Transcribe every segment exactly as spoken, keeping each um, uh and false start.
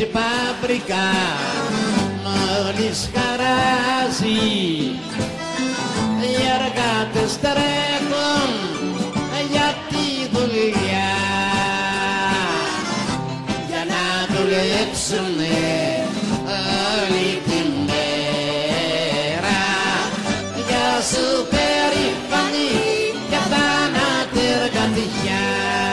ρίξει παπρικά μόλις χαράζει. Οι εργάτες τρέχουν για τη δουλειά, για να δουλέψουνε όλη την μέρα. Για σου περήφανη και θάνατη εργατιά,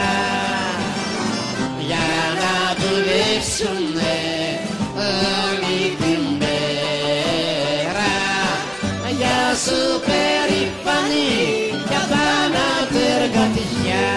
για να δουλέψουνε όλη την μέρα. Για σου περήφανη και θάνατη εργατιά.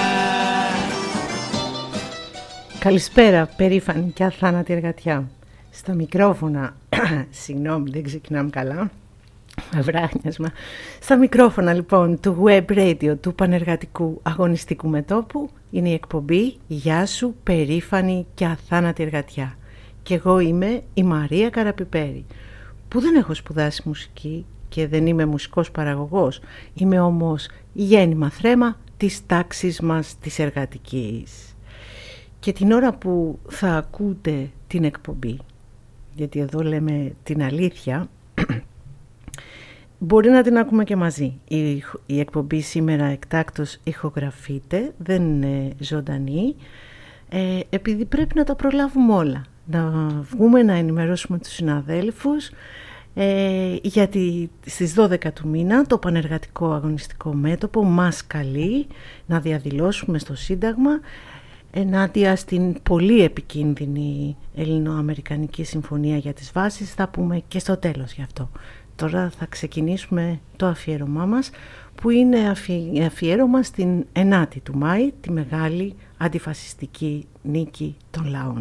Καλησπέρα, περήφανη και αθάνατη εργατιά. Στα μικρόφωνα, συγγνώμη δεν ξεκινάμε καλά, βράχνιασμα. Στα μικρόφωνα λοιπόν του Web Radio του Πανεργατικού Αγωνιστικού Μετώπου είναι η εκπομπή «Γεια σου, περήφανη και αθάνατη εργατιά». Και εγώ είμαι η Μαρία Καραπιπέρη, που δεν έχω σπουδάσει μουσική και δεν είμαι μουσικός παραγωγός. Είμαι όμως γέννημα θρέμα της τάξης μας της εργατικής. Και την ώρα που θα ακούτε την εκπομπή, γιατί εδώ λέμε την αλήθεια, μπορεί να την ακούμε και μαζί. Η, η εκπομπή σήμερα εκτάκτως ηχογραφείται, δεν είναι ζωντανή, ε, επειδή πρέπει να τα προλάβουμε όλα. Να βγούμε να ενημερώσουμε τους συναδέλφους, ε, γιατί στις δώδεκα του μήνα το Πανεργατικό Αγωνιστικό Μέτωπο μας καλεί να διαδηλώσουμε στο Σύνταγμα ενάντια στην πολύ επικίνδυνη Ελληνοαμερικανική Συμφωνία για τις Βάσεις. Θα πούμε και στο τέλος γι' αυτό. Τώρα θα ξεκινήσουμε το αφιέρωμά μας, που είναι αφιέρωμα στην ενάτη του Μάη, τη μεγάλη αντιφασιστική νίκη των λαών.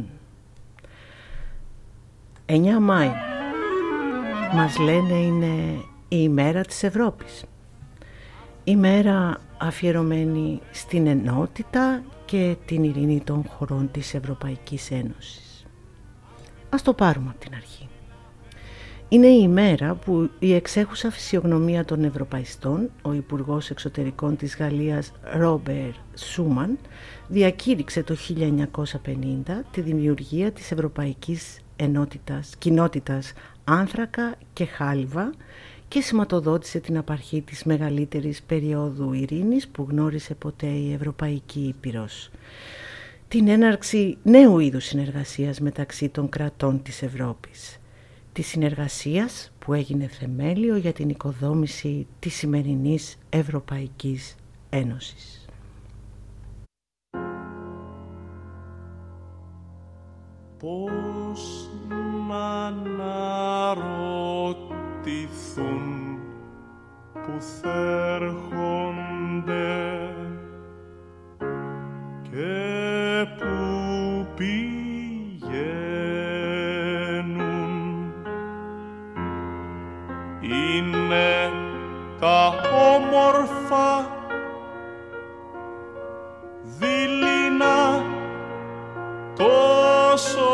εννιά Μάη μας λένε είναι η ημέρα της Ευρώπης. Η μέρα αφιερωμένη στην ενότητα και την ειρήνη των χωρών της Ευρωπαϊκής Ένωσης. Ας το πάρουμε από την αρχή. Είναι η ημέρα που η εξέχουσα φυσιογνωμία των Ευρωπαϊστών, ο Υπουργός Εξωτερικών της Γαλλίας Ρόμπερ Σούμαν, διακήρυξε το χίλια εννιακόσια πενήντα τη δημιουργία της Ευρωπαϊκής Ενότητας, Κοινότητας Άνθρακα και Χάλιβα και σηματοδότησε την απαρχή της μεγαλύτερης περίοδου ειρήνης που γνώρισε ποτέ η Ευρωπαϊκή Ήπειρος. Την έναρξη νέου είδους συνεργασίας μεταξύ των κρατών της Ευρώπης. Της συνεργασίας που έγινε θεμέλιο για την οικοδόμηση της σημερινής Ευρωπαϊκής Ένωσης. Πώς να αναρωτηθούν που θέρχονται και που πηγαίνουν, είναι τα όμορφα δειλινά τόσο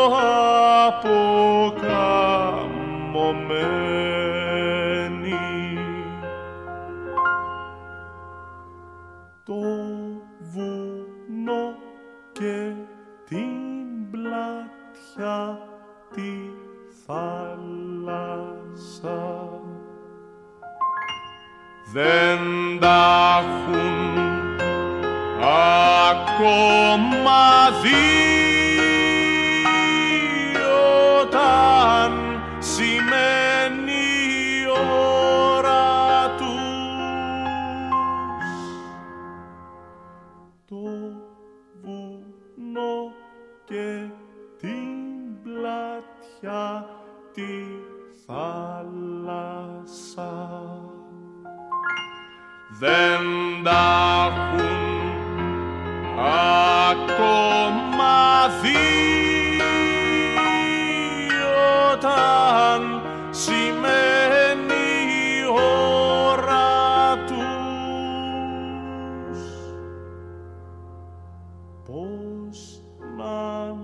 αποκαμωμένοι. Το βουνό και την πλατιά τη θάλασσα δεν τα έχουν ακόμα δει, όταν σημαίνει η ώρα τους. Το βουνό και την πλατιά τη θάλασσα δεν τα έχουν ακόμα δει, όταν σημαίνει η ώρα τους. Πώς να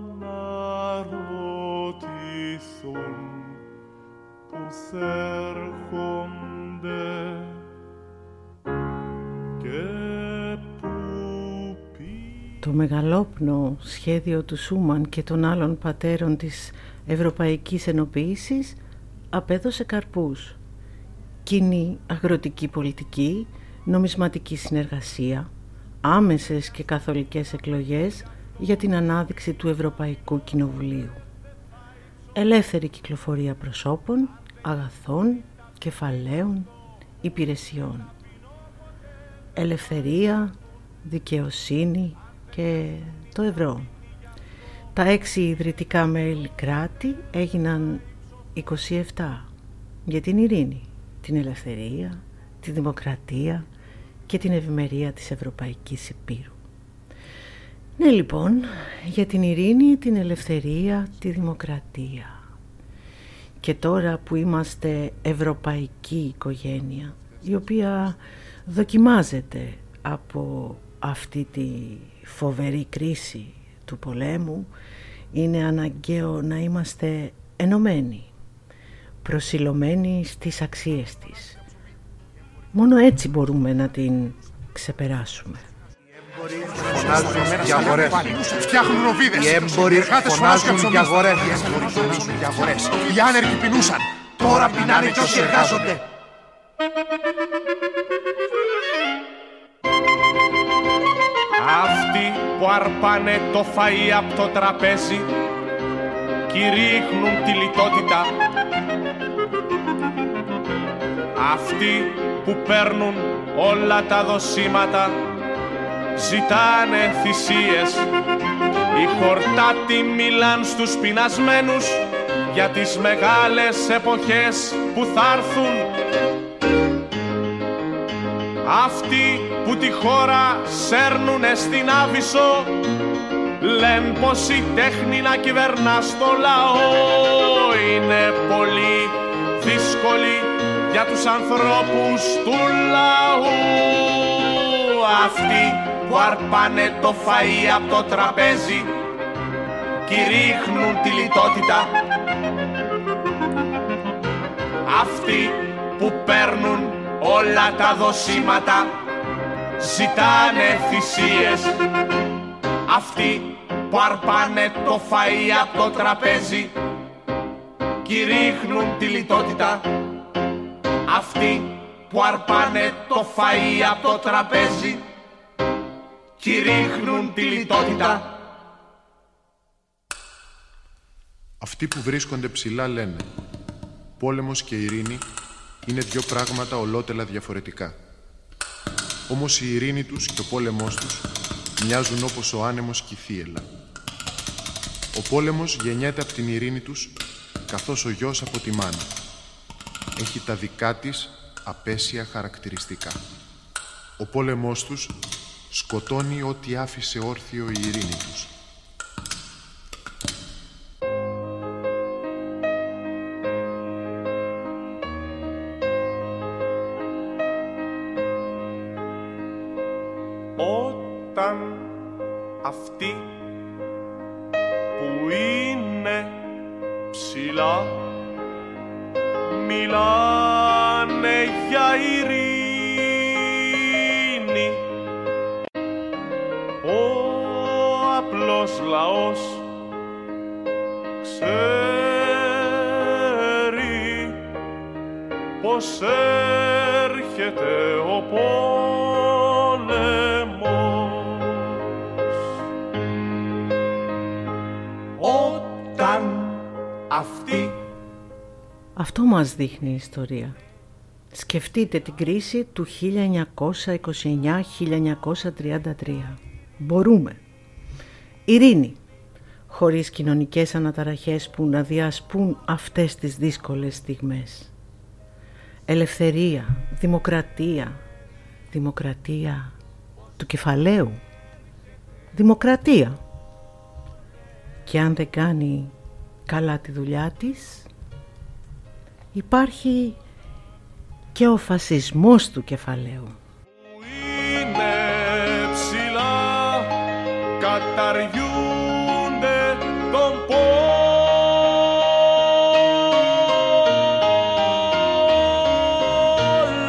αναρωτηθούν που θέρχονται και που πηγαίνουν. Το μεγαλόπνο σχέδιο του Σούμαν και των άλλων πατέρων της Ευρωπαϊκής Ενοποίησης απέδωσε καρπούς. Κοινή αγροτική πολιτική, νομισματική συνεργασία, άμεσες και καθολικές εκλογές για την ανάδειξη του Ευρωπαϊκού Κοινοβουλίου. Ελεύθερη κυκλοφορία προσώπων, αγαθών, κεφαλαίων, υπηρεσιών. Ελευθερία, δικαιοσύνη και το ευρώ. Τα έξι ιδρυτικά μέλη κράτη έγιναν είκοσι επτά για την ειρήνη, την ελευθερία, τη δημοκρατία και την ευημερία της Ευρωπαϊκής Υπήρου. Ναι, λοιπόν, για την ειρήνη, την ελευθερία, τη δημοκρατία. Και τώρα που είμαστε ευρωπαϊκή οικογένεια, η οποία δοκιμάζεται από αυτή τη φοβερή κρίση του πολέμου, είναι αναγκαίο να είμαστε ενωμένοι, προσιλωμένοι στις αξίες της. Μόνο έτσι μπορούμε να την ξεπεράσουμε. Φωνάζουν για αγορές. Φτιάχνουν οβίδες. Οι έμποροι φωνάζουν για αγορές. Οι άνεργοι πεινούσαν. Τώρα πεινάνε κι όσοι εργάζονται. Αυτοί που αρπάνε το φαΐ από το τραπέζι κηρύχνουν τη λιτότητα. Αυτοί που παίρνουν όλα τα δοσήματα ζητάνε θυσίες. Οι χορτάτοι μιλάν στους πεινασμένους για τις μεγάλες εποχές που θα έρθουν. Αυτοί που τη χώρα σέρνουνε στην Άβυσσο λένε πως η τέχνη να κυβερνά στο λαό είναι πολύ δύσκολη για τους ανθρώπους του λαού. Αυτοί που αρπάνε το φαΐ από το τραπέζι κηρύχνουν τη λιτότητα. Αυτοί που παίρνουν όλα τα δοσήματα ζητάνε θυσίες. Αυτοί που αρπάνε το φαΐ από το τραπέζι κηρύχνουν τη λιτότητα. Αυτοί που αρπάνε το φαΐ από το τραπέζι κηρύχνουν τη λιτότητα. Αυτοί που βρίσκονται ψηλά λένε πόλεμος και ειρήνη είναι δύο πράγματα ολότελα διαφορετικά. Όμως η ειρήνη τους και ο πόλεμός τους μοιάζουν όπως ο άνεμος και η θύελλα. Ο πόλεμος γεννιέται από την ειρήνη τους καθώς ο γιος από τη μάνα. Έχει τα δικά της απέσια χαρακτηριστικά. Ο πόλεμός τους σκοτώνει ό,τι άφησε όρθιο η ειρήνη τους. Όταν αυτοί που είναι ψηλά μιλάνε για ειρήνη, ο απλός λαός ξέρει πως έρχεται ο πόλεμος. Όταν αυτοί... Αυτό μας δείχνει η ιστορία. Σκεφτείτε την κρίση του χίλια εννιακόσια είκοσι εννιά με χίλια εννιακόσια τριάντα τρία. Μπορούμε. Ειρήνη, χωρίς κοινωνικές αναταραχές που να διασπούν αυτές τις δύσκολες στιγμές. Ελευθερία, δημοκρατία, δημοκρατία του κεφαλαίου, δημοκρατία. Και αν δεν κάνει καλά τη δουλειά της, υπάρχει και ο φασισμός του κεφαλαίου. Είναι ψηλά, καταργιούνται τον πόλεμο.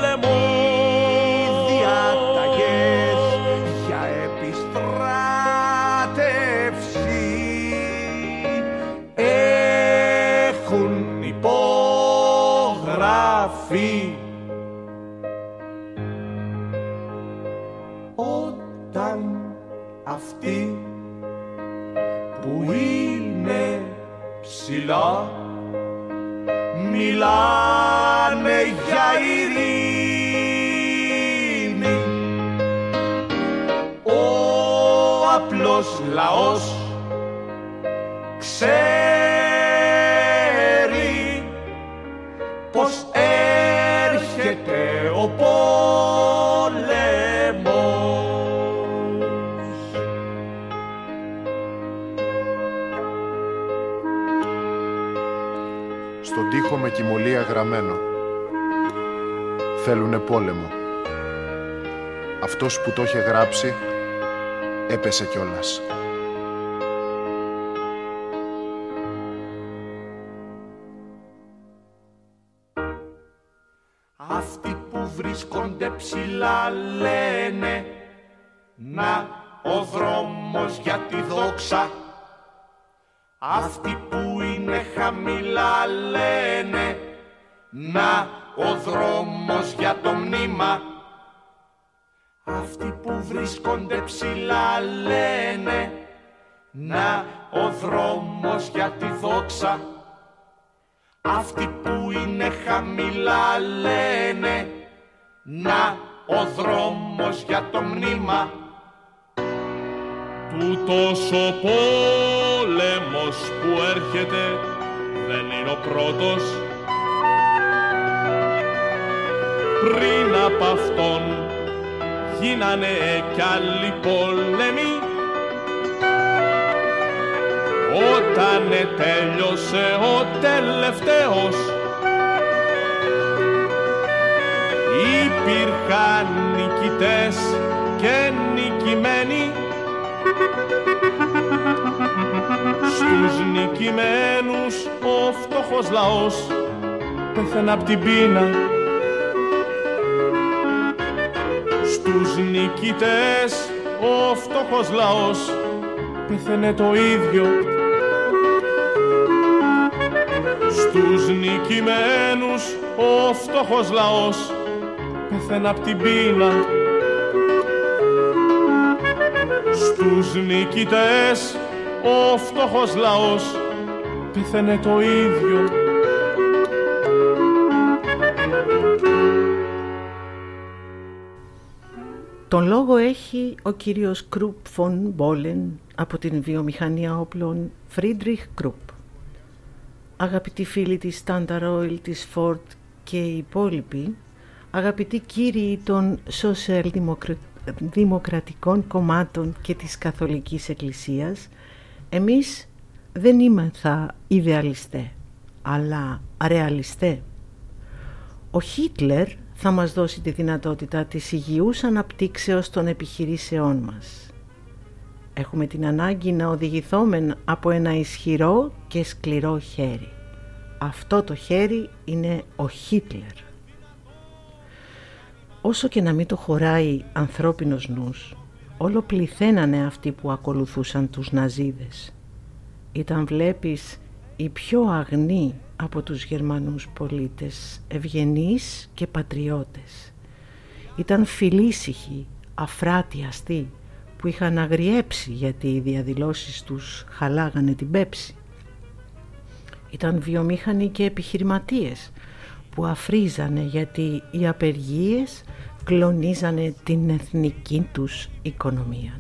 Οι διάταγες για επιστράτευση υπογραφή. Όταν αυτοί που είναι ψηλά μιλάνε για ειρήνη, ο απλός λαός ξέρει πως έρχεται ο πόλεμος. Στον τοίχο με κυμολία γραμμένο, θέλουνε πόλεμο. Αυτός που το είχε γράψει έπεσε κιόλας. Αυτοί που βρίσκονται ψηλά λένε να ο δρόμος για τη δόξα. Αυτοί που είναι χαμηλά λένε να ο δρόμος για το μνήμα. Αυτοί που βρίσκονται ψηλά λένε να ο δρόμος για τη δόξα. Αυτοί που είναι χαμηλά λένε να ο δρόμος για το μνήμα. Τούτος ο πόλεμος που έρχεται δεν είναι ο πρώτος. Πριν από αυτόν γίνανε κι άλλοι πόλεμοι. Όταν τέλειωσε ο τελευταίος, υπήρχαν νικητές και νικημένοι. Στους νικημένους ο φτωχός λαός πέθαινε απ' την πείνα. Στους νικητές ο φτωχός λαός πέθαινε το ίδιο. Στους νικημένους ο φτωχός λαός πέθαινε απ' την πείνα. Στους νικητές ο φτωχός λαός πέθαινε το ίδιο. Τον λόγο έχει ο κύριος Κρουπ φον Μπόλεν από την βιομηχανία όπλων Φρίντριχ Κρουπ. Αγαπητοί φίλοι της Standard Oil, της Ford και οι υπόλοιποι, αγαπητοί κύριοι των σοσιαλδημοκρατικών κομμάτων και της Καθολικής Εκκλησίας, εμείς δεν είμεθα ιδεαλιστέ, αλλά ρεαλιστέ. Ο Χίτλερ θα μας δώσει τη δυνατότητα της υγιούς αναπτύξεως των επιχειρήσεών μας. Έχουμε την ανάγκη να οδηγηθόμεν από ένα ισχυρό και σκληρό χέρι. Αυτό το χέρι είναι ο Χίτλερ. Όσο και να μην το χωράει ανθρώπινος νους, όλο πληθαίνανε αυτοί που ακολουθούσαν τους Ναζίδες. Ήταν, βλέπεις, οι πιο αγνοί από τους Γερμανούς πολίτες, ευγενείς και πατριώτες. Ήταν φιλήσυχοι, αφράτιαστοί, που είχαν αγριέψει γιατί οι διαδηλώσεις τους χαλάγανε την πέψη. Ήταν βιομήχανοι και επιχειρηματίες που αφρίζανε γιατί οι απεργίες κλονίζανε την εθνική τους οικονομία.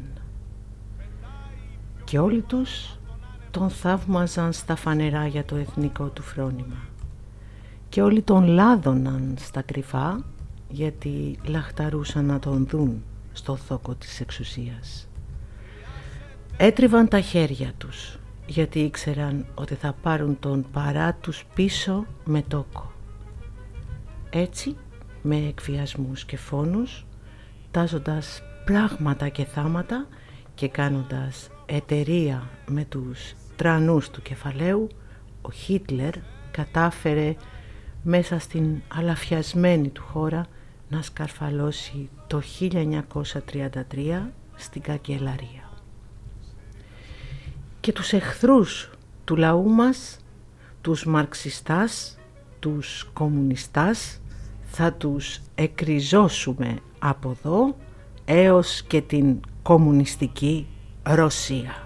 Και όλοι τους τον θαύμαζαν στα φανερά για το εθνικό του φρόνημα. Και όλοι τον λάδωναν στα κρυφά γιατί λαχταρούσαν να τον δουν στο θόκο της εξουσίας. Έτριβαν τα χέρια τους γιατί ήξεραν ότι θα πάρουν τον παρά τους πίσω με τόκο. Έτσι, με εκβιασμούς και φόνους, τάζοντας πράγματα και θάματα και κάνοντας εταιρεία με τους τρανούς του κεφαλαίου, ο Χίτλερ κατάφερε μέσα στην αλαφιασμένη του χώρα να σκαρφαλώσει το χίλια εννιακόσια τριάντα τρία στην καγκελαρία. Και τους εχθρούς του λαού μας τους μαρξιστάς, τους κομμουνιστάς, θα τους εκριζώσουμε από εδώ έως και την κομμουνιστική Ρωσία.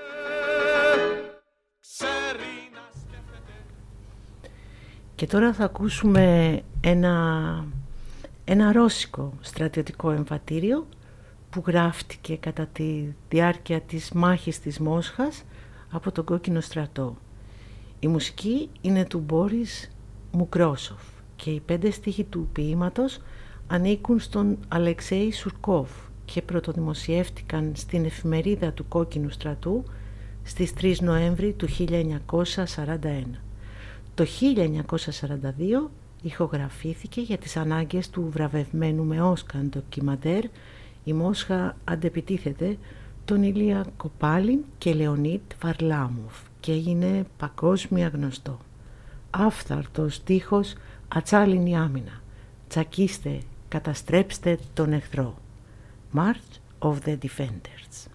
Και τώρα θα ακούσουμε ένα, ένα ρώσικο στρατιωτικό εμβατήριο που γράφτηκε κατά τη διάρκεια της μάχης της Μόσχας από τον Κόκκινο Στρατό. Η μουσική είναι του Μπόρις Μουκρόσοφ και οι πέντε στίχοι του ποίηματος ανήκουν στον Αλεξέη Σουρκόφ και πρωτοδημοσιεύτηκαν στην εφημερίδα του Κόκκινου Στρατού στις τρεις Νοέμβρη του χίλια εννιακόσια σαράντα ένα. Το χίλια εννιακόσια σαράντα δύο ηχογραφήθηκε για τις ανάγκες του βραβευμένου με Όσκαρ ντοκιμαντέρ «Η Μόσχα αντεπιτίθεται» τον Ηλία Κοπάλιν και Λεωνίτ Βαρλάμοφ και έγινε παγκόσμια γνωστό. Άφθαρτος στίχος «Ατσάλινη άμυνα», «Τσακίστε, καταστρέψτε τον εχθρό», March of the Defenders.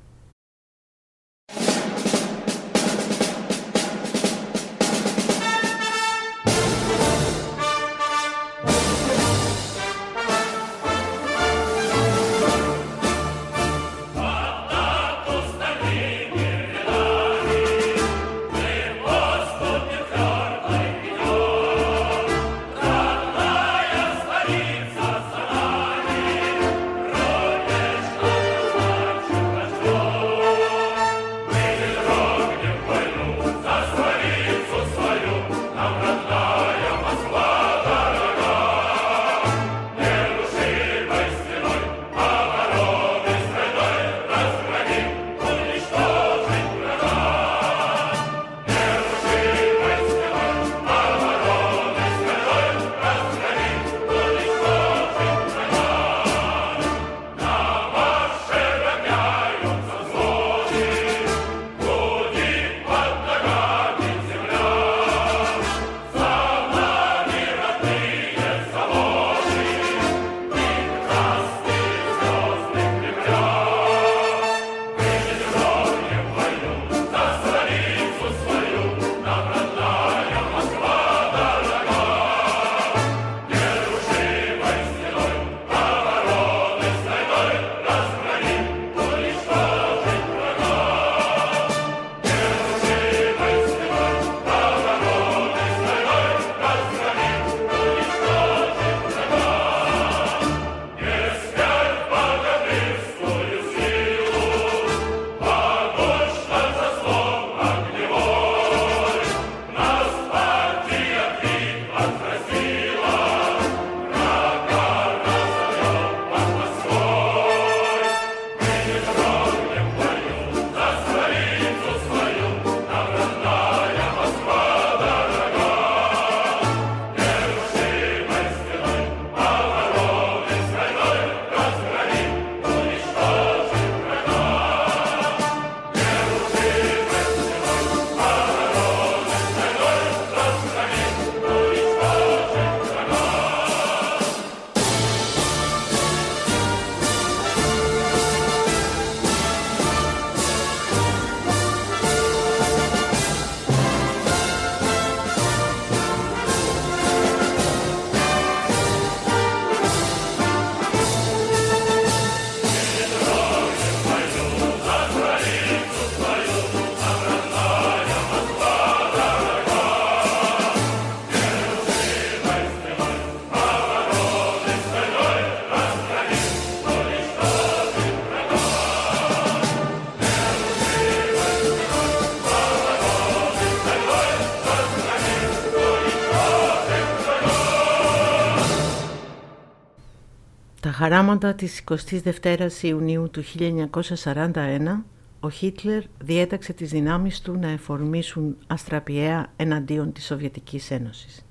χαράματα της εικοστής δεύτερης Ιουνίου του χίλια εννιακόσια σαράντα ένα, ο Χίτλερ διέταξε τις δυνάμεις του να εφορμήσουν αστραπιαία εναντίον της Σοβιετικής Ένωσης,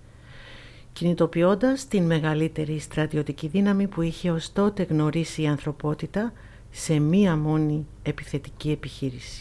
κινητοποιώντας την μεγαλύτερη στρατιωτική δύναμη που είχε ως τότε γνωρίσει η ανθρωπότητα σε μία μόνη επιθετική επιχείρηση.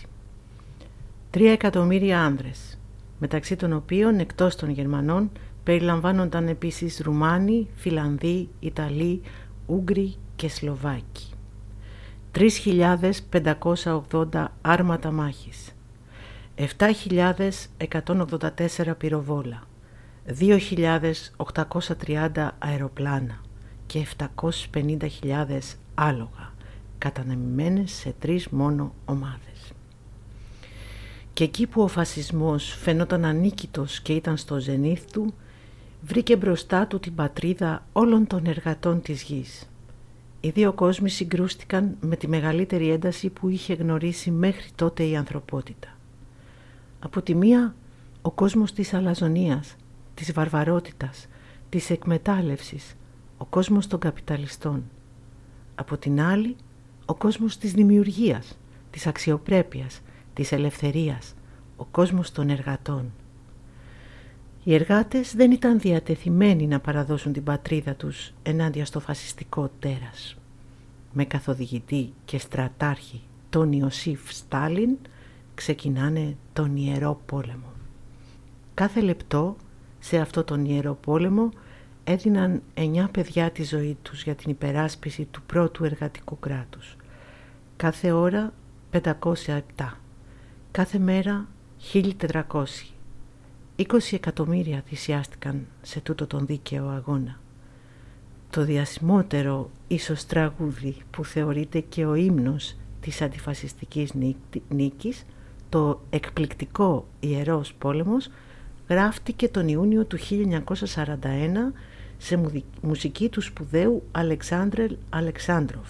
Τρία εκατομμύρια άνδρες, μεταξύ των οποίων εκτός των Γερμανών περιλαμβάνονταν επίσης Ρουμάνοι, Φιλανδοί, Ιταλοί, Ούγγροι και Σλοβάκοι. τρεις χιλιάδες πεντακόσια ογδόντα άρματα μάχης, επτά χιλιάδες εκατόν ογδόντα τέσσερα πυροβόλα, δύο χιλιάδες οκτακόσια τριάντα αεροπλάνα και επτακόσιες πενήντα χιλιάδες άλογα, κατανεμημένες σε τρεις μόνο ομάδες. Και εκεί που ο φασισμός φαινόταν ανίκητος και ήταν στο ζενήθ του, βρήκε μπροστά του την πατρίδα όλων των εργατών της γης. Οι δύο κόσμοι συγκρούστηκαν με τη μεγαλύτερη ένταση που είχε γνωρίσει μέχρι τότε η ανθρωπότητα. Από τη μία, ο κόσμος της αλαζονίας, της βαρβαρότητας, της εκμετάλλευσης, ο κόσμος των καπιταλιστών. Από την άλλη, ο κόσμος της δημιουργίας, της αξιοπρέπειας, της ελευθερίας, ο κόσμος των εργατών. Οι εργάτες δεν ήταν διατεθειμένοι να παραδώσουν την πατρίδα τους ενάντια στο φασιστικό τέρας. Με καθοδηγητή και στρατάρχη τον Ιωσήφ Στάλιν ξεκινάνε τον ιερό πόλεμο. Κάθε λεπτό σε αυτό τον ιερό πόλεμο έδιναν εννιά παιδιά τη ζωή τους για την υπεράσπιση του πρώτου εργατικού κράτους. Κάθε ώρα πεντακόσια επτά, κάθε μέρα χίλια τετρακόσια. είκοσι εκατομμύρια θυσιάστηκαν σε τούτο τον δίκαιο αγώνα. Το διασημότερο ίσως τραγούδι που θεωρείται και ο ύμνος της αντιφασιστικής νίκης, το εκπληκτικό Ιερός Πόλεμος, γράφτηκε τον Ιούνιο του χίλια εννιακόσια σαράντα ένα σε μουσική του σπουδαίου Αλεξάνδρελ Αλεξάνδροφ,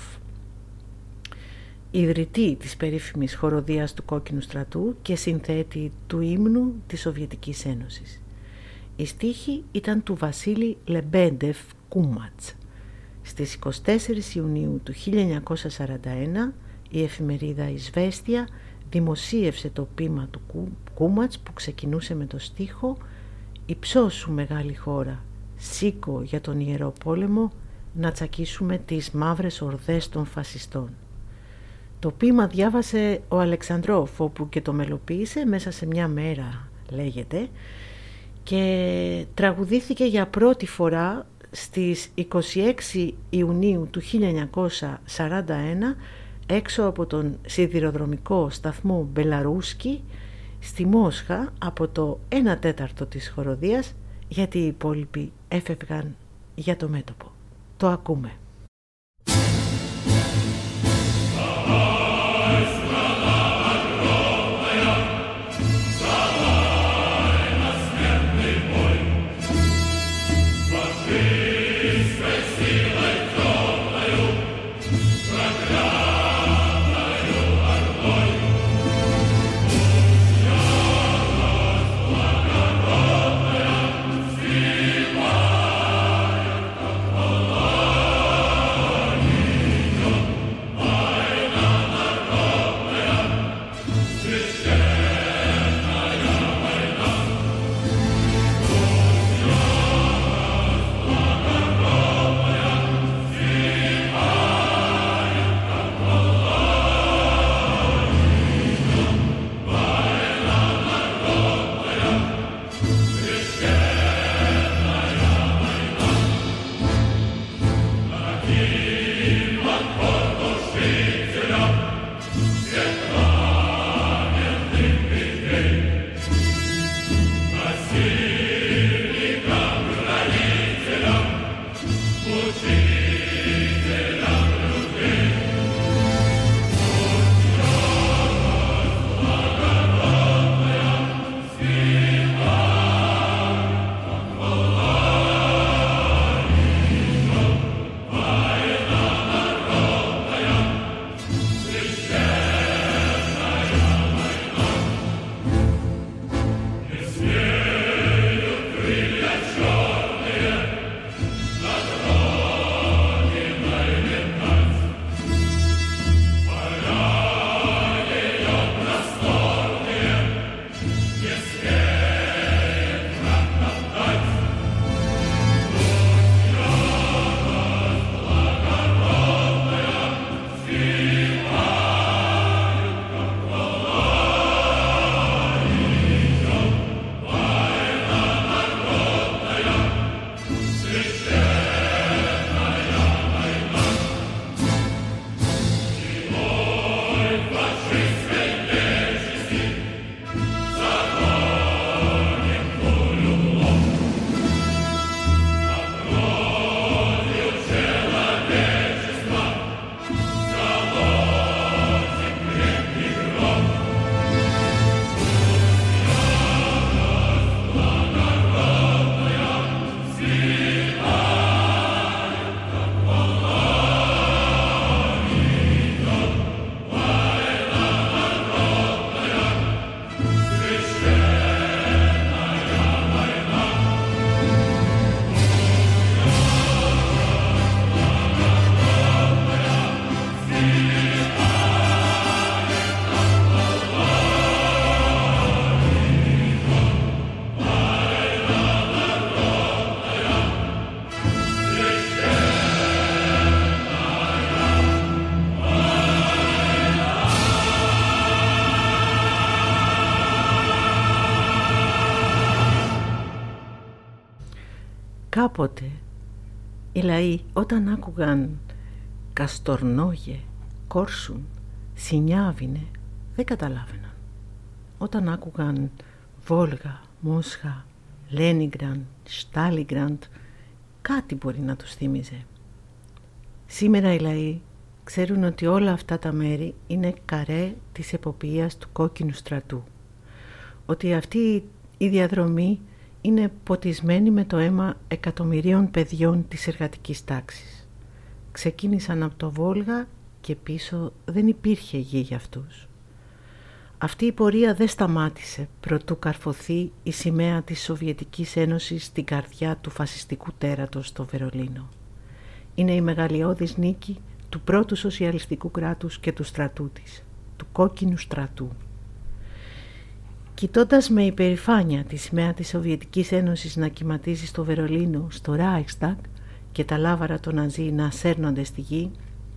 ιδρυτή της περίφημης χοροδίας του Κόκκινου Στρατού και συνθέτη του ύμνου της Σοβιετικής Ένωσης. Η στίχη ήταν του Βασίλη Λεμπέντεφ Κούματς. Στις εικοστή τέταρτη Ιουνίου του χίλια εννιακόσια σαράντα ένα η εφημερίδα Ισβέστια δημοσίευσε το ποίημα του Κούματς που ξεκινούσε με το στίχο «Υψώσου μεγάλη χώρα, σήκω για τον ιερό πόλεμο να τσακίσουμε τις μαύρες ορδές των φασιστών». Το ποίημα διάβασε ο Αλεξανδρόφ, όπου και το μελοποίησε μέσα σε μια μέρα, λέγεται, και τραγουδήθηκε για πρώτη φορά στις εικοστή έκτη Ιουνίου του χίλια εννιακόσια σαράντα ένα έξω από τον σιδηροδρομικό σταθμό Μπελαρούσκι στη Μόσχα από το ένα τέταρτο της χοροδίας, γιατί οι υπόλοιποι έφευγαν για το μέτωπο. Το ακούμε. κάποτε οι λαοί όταν άκουγαν Καστορνόγε, Κόρσουν, Σινιάβινε, δεν καταλάβαιναν. Όταν άκουγαν Βόλγα, Μόσχα, Λένιγκραντ, Στάλιγκραντ, κάτι μπορεί να τους θύμιζε. Σήμερα οι λαοί ξέρουν ότι όλα αυτά τα μέρη είναι καρέ της εποπείας του κόκκινου στρατού. Ότι αυτή η διαδρομή είναι ποτισμένη με το αίμα εκατομμυρίων παιδιών της εργατικής τάξης. Ξεκίνησαν από το Βόλγα και πίσω δεν υπήρχε γη για αυτούς. Αυτή η πορεία δεν σταμάτησε προτού καρφωθεί η σημαία της Σοβιετικής Ένωσης στην καρδιά του φασιστικού τέρατος στο Βερολίνο. Είναι η μεγαλειώδης νίκη του πρώτου σοσιαλιστικού κράτους και του στρατού της, του κόκκινου στρατού. Κοιτώντας με υπερηφάνεια τη σημαία της Σοβιετικής Ένωσης να κυματίζει στο Βερολίνο, στο Reichstag και τα λάβαρα των Ναζί να σέρνονται στη γη,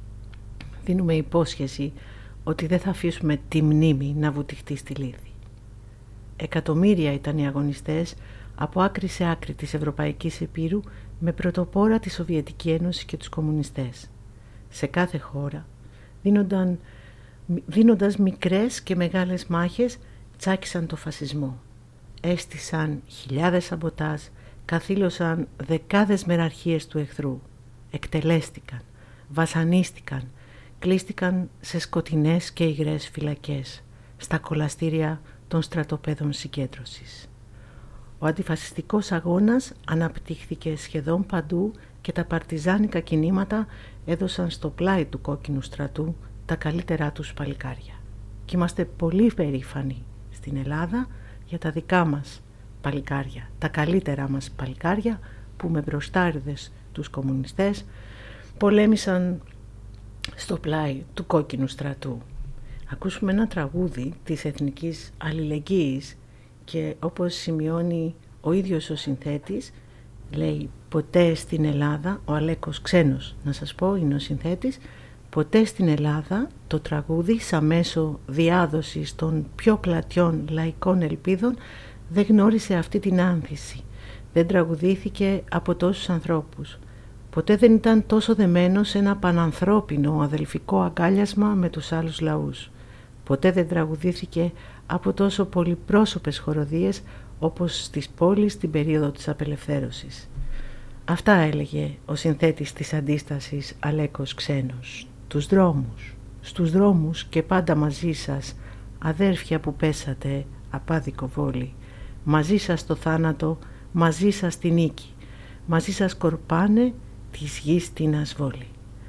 δίνουμε υπόσχεση ότι δεν θα αφήσουμε τη μνήμη να βουτυχτεί στη λίθη. Εκατομμύρια ήταν οι αγωνιστές από άκρη σε άκρη της Ευρωπαϊκής Επείρου με πρωτοπόρα τη Σοβιετική Ένωση και τους κομμουνιστές. Σε κάθε χώρα, δίνονταν, δίνοντας μικρές και μεγάλες μάχες, τσάκισαν το φασισμό. Έστησαν χιλιάδες σαμποτάζ, καθήλωσαν δεκάδες μεραρχίες του εχθρού. Εκτελέστηκαν, βασανίστηκαν, κλείστηκαν σε σκοτεινές και υγρές φυλακές, στα κολαστήρια των στρατοπέδων συγκέντρωσης. Ο αντιφασιστικός αγώνας αναπτύχθηκε σχεδόν παντού και τα παρτιζάνικα κινήματα έδωσαν στο πλάι του κόκκινου στρατού τα καλύτερά τους παλικάρια. Και είμαστε πολύ περήφανοι στην Ελλάδα για τα δικά μας παλικάρια, τα καλύτερά μας παλικάρια που με μπροστάριδες τους κομμουνιστές πολέμησαν στο πλάι του κόκκινου στρατού. Ακούσουμε ένα τραγούδι της εθνικής αλληλεγγύης και όπως σημειώνει ο ίδιος ο συνθέτης, λέει ποτέ στην Ελλάδα, ο Αλέκος Ξένος να σας πω είναι ο συνθέτης, ποτέ στην Ελλάδα το τραγούδι σαν μέσο διάδοσης των πιο πλατιών λαϊκών ελπίδων δεν γνώρισε αυτή την άνθηση, δεν τραγουδήθηκε από τόσους ανθρώπους. Ποτέ δεν ήταν τόσο δεμένο σε ένα πανανθρώπινο αδελφικό αγκάλιασμα με τους άλλους λαούς. Ποτέ δεν τραγουδήθηκε από τόσο πολυπρόσωπες χοροδίες όπως στις πόλεις στην περίοδο της απελευθέρωσης. Αυτά έλεγε ο συνθέτης της αντίστασης Αλέκος Ξένος. Τους δρόμους, στους δρόμους και πάντα μαζί σας, αδέρφια που πέσατε απάδικο βόλι, μαζί σας το θάνατο, μαζί σας τη νίκη, μαζί σας κορπάνε της γης την ασβόλη.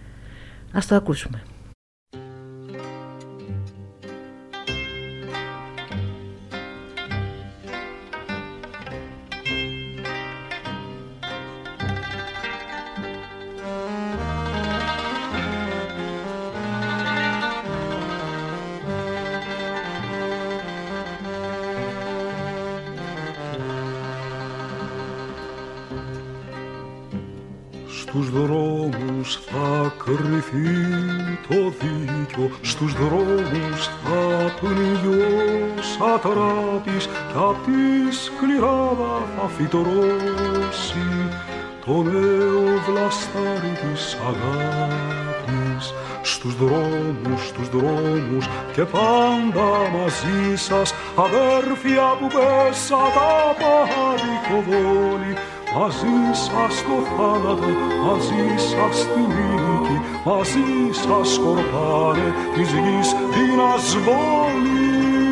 Ας το ακούσουμε. Στους δρόμους θα κρυφεί το δίκιο, στους δρόμους θα πνιγιώς ατράπης κι απ' τη σκληράδα θα φυτρώσει το νέο βλαστάρι της αγάπης. Στους δρόμους, στους δρόμους και πάντα μαζί σας, αδέρφια που πέσατε από αδικοβόλη, μαζί σας το θάνατο, μαζί σας τη νίκη, μαζί σας σκορπάνε της γης την ασβόλη.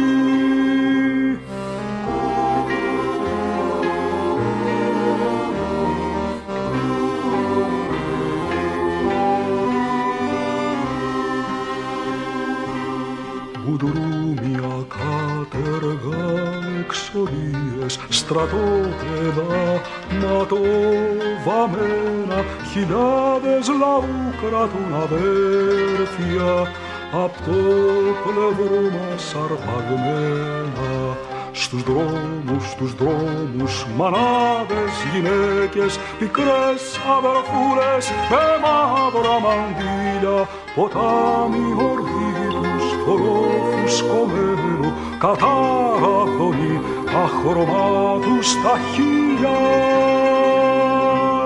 Μπουδρούμια, κάτεργα, εξορίες, στρατόπεδα, ματοβαμμένα, χιλιάδες λαού κρατούν αδέρφια απ' το πλευρό μας αρπαγμένα. Στους δρόμους, στους δρόμους, μανάδες, γυναίκες, πικρές αδερφούλες με μαύρα μαντήλια, ποτάμι ορδί τους φορόφουσκωμένο, κατάραθωνει αχρωμά τους τα χείλια.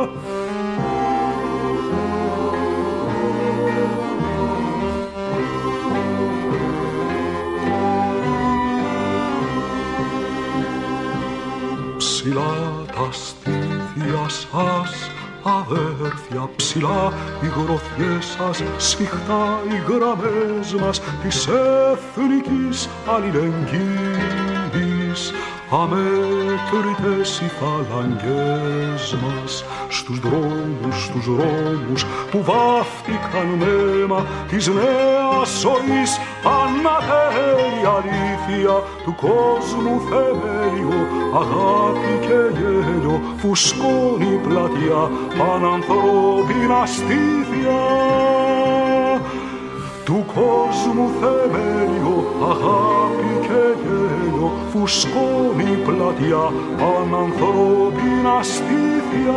σας αδέρφια ψηλά, οι γροθιές σας σφιχτά, οι γραμμές μας της εθνικής αλληλεγγύης. Αμέτρητες οι φαλαγγές μας στους δρόμους, στους δρόμους που βάφτηκαν με αίμα της νέας ζωής. Ανατέλει αλήθεια του κόσμου θεμέλιο, αγάπη και γέλιο, φουσκώνει πλατεία, πανανθρώπινα στήθια. Του κόσμου θεμέλιο, αγάπη και γέλιο, φουσκώνει πλατεία, πανανθρώπινα στήθια.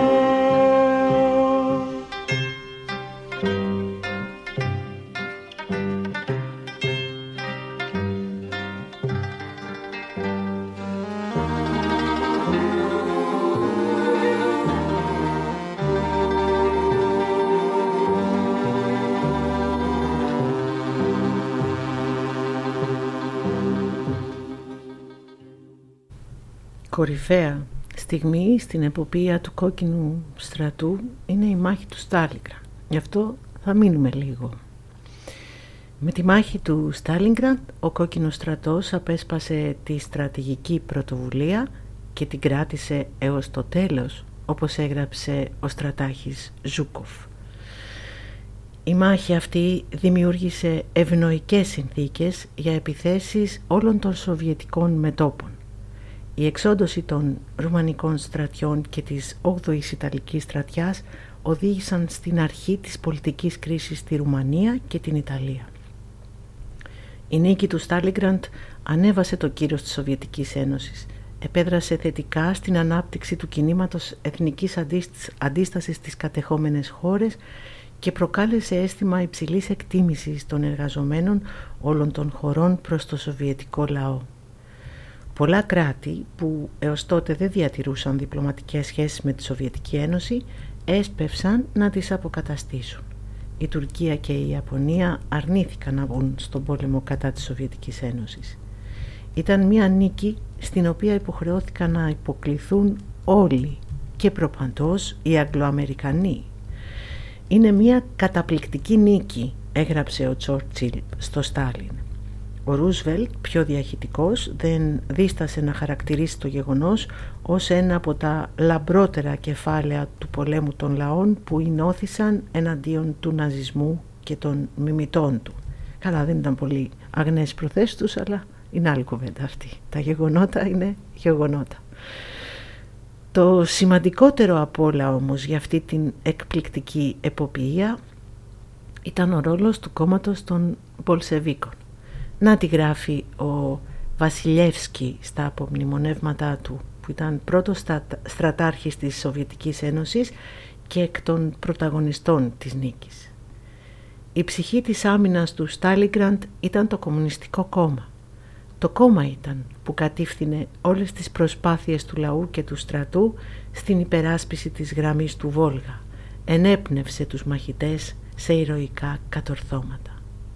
Κορυφαία στιγμή στην εποπία του κόκκινου στρατού είναι η μάχη του Στάλινγκραντ. Γι' αυτό θα μείνουμε λίγο. Με τη μάχη του Στάλινγκραντ ο κόκκινος στρατός απέσπασε τη στρατηγική πρωτοβουλία και την κράτησε έως το τέλος, όπως έγραψε ο στρατάρχης Ζούκοφ. Η μάχη αυτή δημιούργησε ευνοϊκές συνθήκες για επιθέσεις όλων των σοβιετικών μετώπων. Η εξόντωση των ρουμανικών στρατιών και της όγδοης Ιταλικής στρατιάς οδήγησαν στην αρχή της πολιτικής κρίσης στη Ρουμανία και την Ιταλία. Η νίκη του Στάλινγκραντ ανέβασε το κύρος της Σοβιετικής Ένωσης, επέδρασε θετικά στην ανάπτυξη του κινήματος εθνικής αντίστασης στις κατεχόμενες χώρες και προκάλεσε αίσθημα υψηλής εκτίμησης των εργαζομένων όλων των χωρών προς το σοβιετικό λαό. Πολλά κράτη που έως τότε δεν διατηρούσαν διπλωματικές σχέσεις με τη Σοβιετική Ένωση έσπευσαν να τις αποκαταστήσουν. Η Τουρκία και η Ιαπωνία αρνήθηκαν να μπουν στον πόλεμο κατά της Σοβιετικής Ένωσης. Ήταν μια νίκη στην οποία υποχρεώθηκαν να υποκληθούν όλοι και προπαντός οι Αγγλοαμερικανοί. «Είναι μια καταπληκτική νίκη», έγραψε ο Τσόρτσιλ στο Στάλιν. Ο Ρούσβελτ, πιο διαχυτικός, δεν δίστασε να χαρακτηρίσει το γεγονός ως ένα από τα λαμπρότερα κεφάλαια του πολέμου των λαών που ενώθησαν εναντίον του ναζισμού και των μιμητών του. Καλά, δεν ήταν πολύ αγνές οι προθέσεις τους, αλλά είναι άλλη κουβέντα αυτή. Τα γεγονότα είναι γεγονότα. Το σημαντικότερο από όλα όμως για αυτή την εκπληκτική εποπία ήταν ο ρόλος του κόμματος των Μπολσεβίκων. Να τη γράφει ο Βασιλεύσκι στα απομνημονεύματά του, που ήταν πρώτος στρατάρχης της Σοβιετικής Ένωσης και εκ των πρωταγωνιστών της νίκης. Η ψυχή της άμυνας του Στάλινγκραντ ήταν το Κομμουνιστικό Κόμμα. Το κόμμα ήταν που κατήφθηνε όλες τις προσπάθειες του λαού και του στρατού στην υπεράσπιση της γραμμής του Βόλγα. Ενέπνευσε τους μαχητές σε ηρωικά κατορθώματα.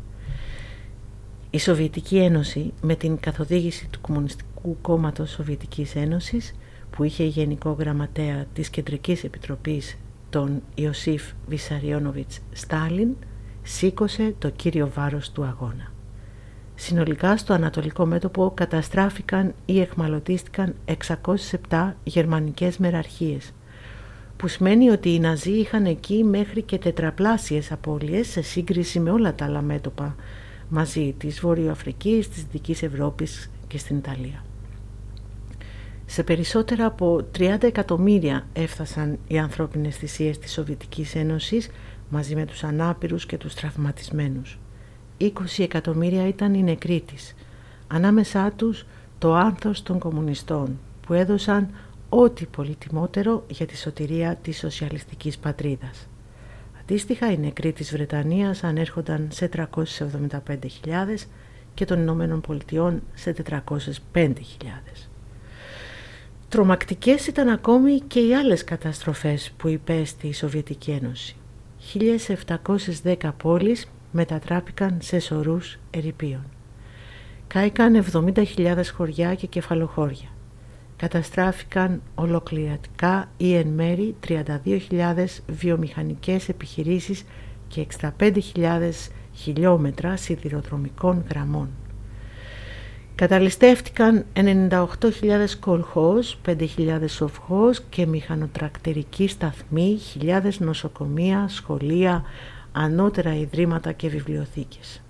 Η Σοβιετική Ένωση, με την καθοδήγηση του Κομμουνιστικού Κόμματος Σοβιετικής Ένωσης, που είχε γενικό γραμματέα της Κεντρικής Επιτροπής τον Ιωσήφ Βισαριόνοβιτς Στάλιν, σήκωσε το κύριο βάρος του αγώνα. Συνολικά στο ανατολικό μέτωπο καταστράφηκαν ή εχμαλωτίστηκαν εξακόσιες επτά γερμανικές μεραρχίες, που σημαίνει ότι οι Ναζί είχαν εκεί μέχρι και τετραπλάσιες απώλειες σε σύγκριση με όλα τα άλλα μέτωπα μαζί της Βόρειο Αφρικής, της Δυτικής Ευρώπης και στην Ιταλία. Σε περισσότερα από τριάντα εκατομμύρια έφτασαν οι ανθρώπινες θυσίες της Σοβιετικής Ένωσης μαζί με τους ανάπηρους και τους τραυματισμένους. είκοσι εκατομμύρια ήταν οι νεκροί της, ανάμεσά τους το άνθος των κομμουνιστών που έδωσαν ό,τι πολυτιμότερο για τη σωτηρία της σοσιαλιστικής πατρίδας. Αντίστοιχα, οι νεκροί της Βρετανίας ανέρχονταν σε τριακόσιες εβδομήντα πέντε χιλιάδες και των Ηνωμένων Πολιτειών σε τετρακόσιες πέντε χιλιάδες. Τρομακτικές ήταν ακόμη και οι άλλες καταστροφές που υπέστη η Σοβιετική Ένωση. χίλια επτακόσιες δέκα πόλεις μετατράπηκαν σε σωρούς ερειπίων. Κάηκαν εβδομήντα χιλιάδες χωριά και κεφαλοχώρια. καταστράφηκαν ολοκληρωτικά ή εν μέρη τριάντα δύο χιλιάδες βιομηχανικές επιχειρήσεις και εξήντα πέντε χιλιάδες χιλιόμετρα σιδηροδρομικών γραμμών. Καταλυστεύτηκαν ενενήντα οκτώ χιλιάδες κολχός, πέντε χιλιάδες σοφχός και μηχανοτρακτερικοί σταθμοί, χιλιάδες νοσοκομεία, σχολεία, ανώτερα ιδρύματα και βιβλιοθήκες.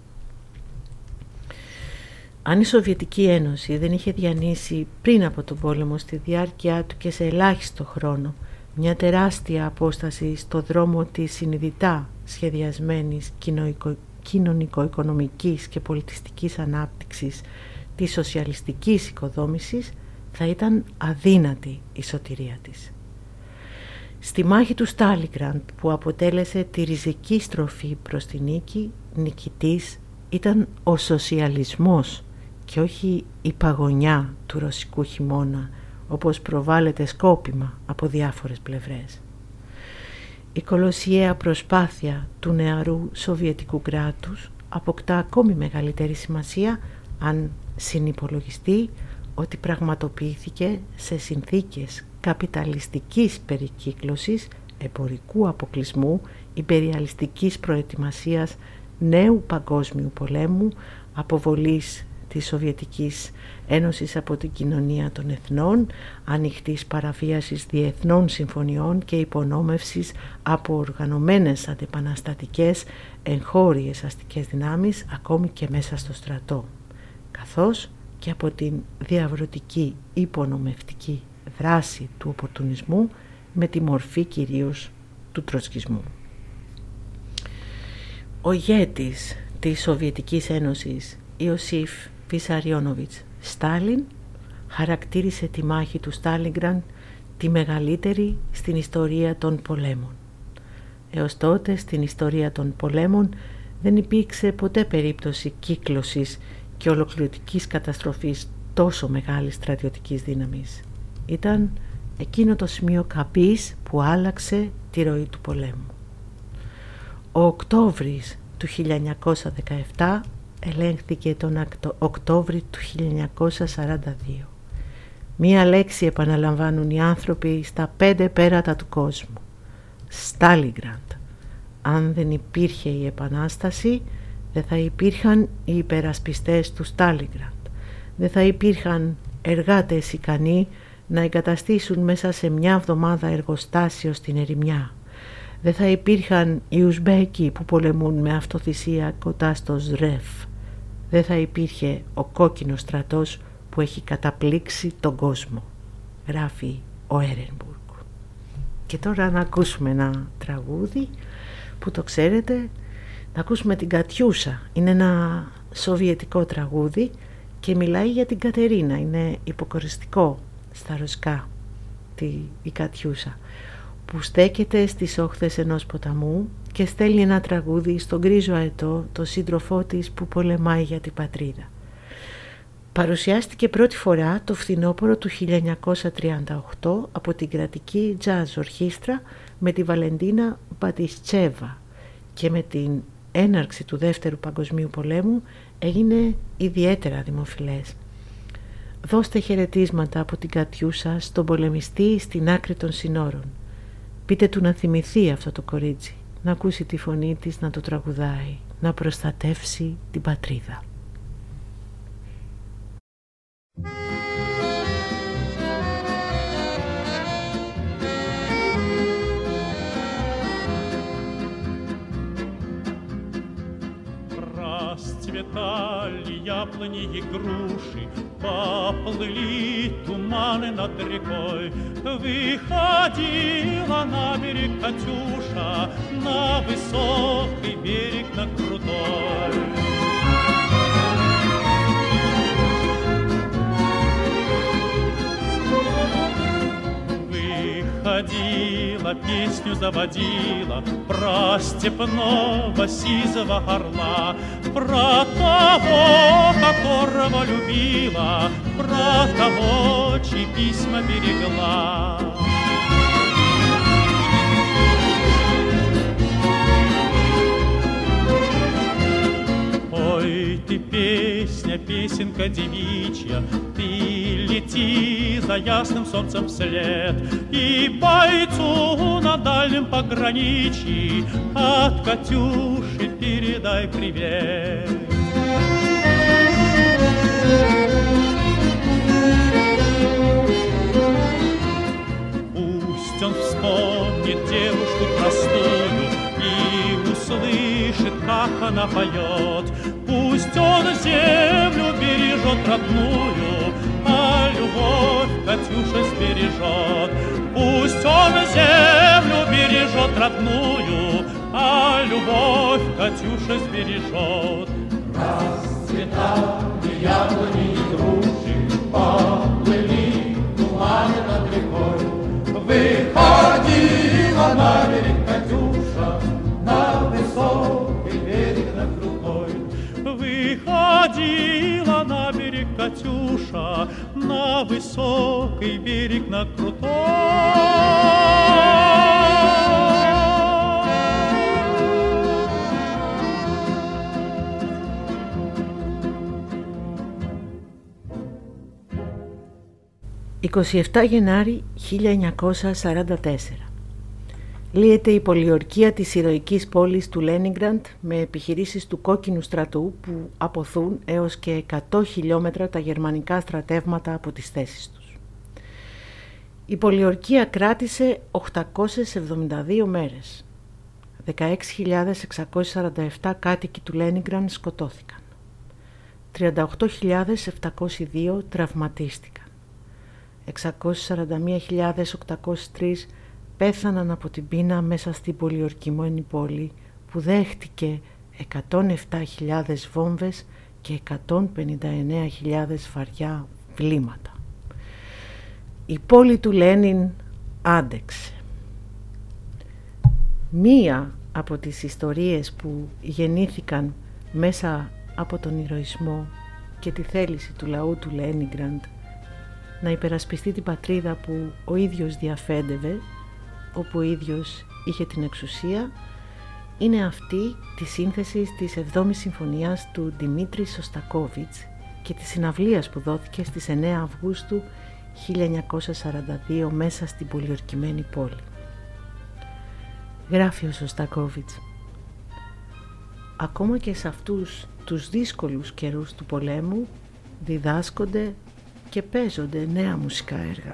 Αν η Σοβιετική Ένωση δεν είχε διανύσει πριν από τον πόλεμο στη διάρκεια του και σε ελάχιστο χρόνο μια τεράστια απόσταση στο δρόμο της συνειδητά σχεδιασμένης κοινωνικο-οικονομικής και πολιτιστικής ανάπτυξης της σοσιαλιστικής οικοδόμησης, θα ήταν αδύνατη η σωτηρία της. Στη μάχη του Στάλινγκραντ, που αποτέλεσε τη ριζική στροφή προς τη νίκη, νικητής ήταν ο σοσιαλισμός και όχι η παγωνιά του ρωσικού χειμώνα, όπως προβάλλεται σκόπιμα από διάφορες πλευρές. Η κολοσιαία προσπάθεια του νεαρού σοβιετικού κράτους αποκτά ακόμη μεγαλύτερη σημασία αν συνυπολογιστεί ότι πραγματοποιήθηκε σε συνθήκες καπιταλιστικής περικύκλωσης, εμπορικού αποκλεισμού, υπεριαλιστικής προετοιμασίας νέου παγκόσμιου πολέμου, αποβολής της Σοβιετικής Ένωσης από την κοινωνία των εθνών, ανοιχτής παραβίασης διεθνών συμφωνιών και υπονόμευσης από οργανωμένες αντιπαναστατικές εγχώριες αστικές δυνάμεις, ακόμη και μέσα στο στρατό, καθώς και από την διαβρωτική υπονομευτική δράση του οπορτουνισμού με τη μορφή κυρίως του τροτσκισμού. Ο ηγέτης της Σοβιετικής Ένωσης, Ιωσήφ Βισαριόνοβιτς Στάλιν, χαρακτήρισε τη μάχη του Στάλινγκραντ τη μεγαλύτερη στην ιστορία των πολέμων. Έως τότε στην ιστορία των πολέμων δεν υπήρξε ποτέ περίπτωση κύκλωσης και ολοκληρωτικής καταστροφής τόσο μεγάλης στρατιωτικής δύναμης. Ήταν εκείνο το σημείο καμπής που άλλαξε τη ροή του πολέμου. Ο Οκτώβρης του χίλια εννιακόσια δεκαεπτά ελέγχθηκε τον Οκτώβρη του χίλια εννιακόσια σαράντα δύο. Μία λέξη επαναλαμβάνουν οι άνθρωποι στα πέντε πέρατα του κόσμου. Στάλινγκραντ. Αν δεν υπήρχε η Επανάσταση, δεν θα υπήρχαν οι υπερασπιστές του Στάλινγκραντ. Δεν θα υπήρχαν εργάτες ικανοί να εγκαταστήσουν μέσα σε μια εβδομάδα εργοστάσιο στην ερημιά. Δεν θα υπήρχαν οι Ουσμπέκοι που πολεμούν με αυτοθυσία κοντά στο Σρεφ. Δεν θα υπήρχε ο κόκκινος στρατός που έχει καταπλήξει τον κόσμο, γράφει ο Έρενμπουργκ. Και τώρα να ακούσουμε ένα τραγούδι που το ξέρετε, να ακούσουμε την Κατιούσα. Είναι ένα σοβιετικό τραγούδι και μιλάει για την Κατερίνα, είναι υποκοριστικό στα ρωσικά η Κατιούσα, που στέκεται στις όχθες ενός ποταμού και στέλνει ένα τραγούδι στον γκρίζο αετό, το σύντροφό της που πολεμάει για την πατρίδα. Παρουσιάστηκε πρώτη φορά το φθινόπωρο του χίλια εννιακόσια τριάντα οκτώ από την κρατική τζάζ ορχήστρα με τη Βαλεντίνα Μπατιστσέβα και με την έναρξη του Δεύτερου Παγκοσμίου Πολέμου έγινε ιδιαίτερα δημοφιλές. Δώστε χαιρετίσματα από την Κατιούσα στον πολεμιστή στην άκρη των συνόρων. Πείτε του να θυμηθεί αυτό το κορίτσι, να ακούσει τη φωνή της να το τραγουδάει, να προστατεύσει την πατρίδα. Расцветали яблони и груши, поплыли туманы над рекой. Выходила на берег Катюша, на высокий берег, на крутой. Выходила, песню заводила про степного сизого орла, про того, которого любила, про того, чьи письма берегла. Ой, ты песня, песенка девичья, ты лети за ясным солнцем вслед. И бойцу на дальнем пограничье от Катюши передай привет. Пусть он вспомнит девушку простую и услышит, как она поет. Пусть он землю бережет родную, а любовь Катюша сбережет. Пусть он землю бережет родную, а любовь Катюша сбережет. Расцветали яблони и груши, поплыли туманы над рекой. Выходила на берег Катюша, на высокий берег, на крутой. Выходила на берег Катюша, на высокий берег, на крутой. εικοστή εβδόμη Γενάρη χίλια εννιακόσια σαράντα τέσσερα. Λύεται η πολιορκία της ηρωικής πόλης του Λένινγκραντ με επιχειρήσεις του Κόκκινου στρατού που αποθούν έως και εκατό χιλιόμετρα τα γερμανικά στρατεύματα από τις θέσεις τους. Η πολιορκία κράτησε οκτακόσιες εβδομήντα δύο μέρες. δεκαέξι χιλιάδες εξακόσιοι σαράντα επτά κάτοικοι του Λένινγκραντ σκοτώθηκαν. τριάντα οκτώ χιλιάδες επτακόσιοι δύο τραυματίστηκαν. εξακόσιες σαράντα μία χιλιάδες οκτακόσιοι τρία πέθαναν από την πείνα μέσα στην πολιορκημένη πόλη που δέχτηκε εκατόν επτά χιλιάδες βόμβες και εκατόν πενήντα εννέα χιλιάδες βαριά βλήματα. Η πόλη του Λένιν άντεξε. Μία από τις ιστορίες που γεννήθηκαν μέσα από τον ηρωισμό και τη θέληση του λαού του Λένινγκραντ να υπερασπιστεί την πατρίδα που ο ίδιος διαφέντευε, όπου ο ίδιος είχε την εξουσία, είναι αυτή τη σύνθεση της εβδόμης συμφωνίας του Δημήτρη Σωστακόβιτς και της συναυλίας που δόθηκε στις εννέα Αυγούστου χίλια εννιακόσια σαράντα δύο μέσα στην πολιορκημένη πόλη. Γράφει ο Σωστακόβιτς: ακόμα και σε αυτούς τους δύσκολους καιρούς του πολέμου διδάσκονται και παίζονται νέα μουσικά έργα.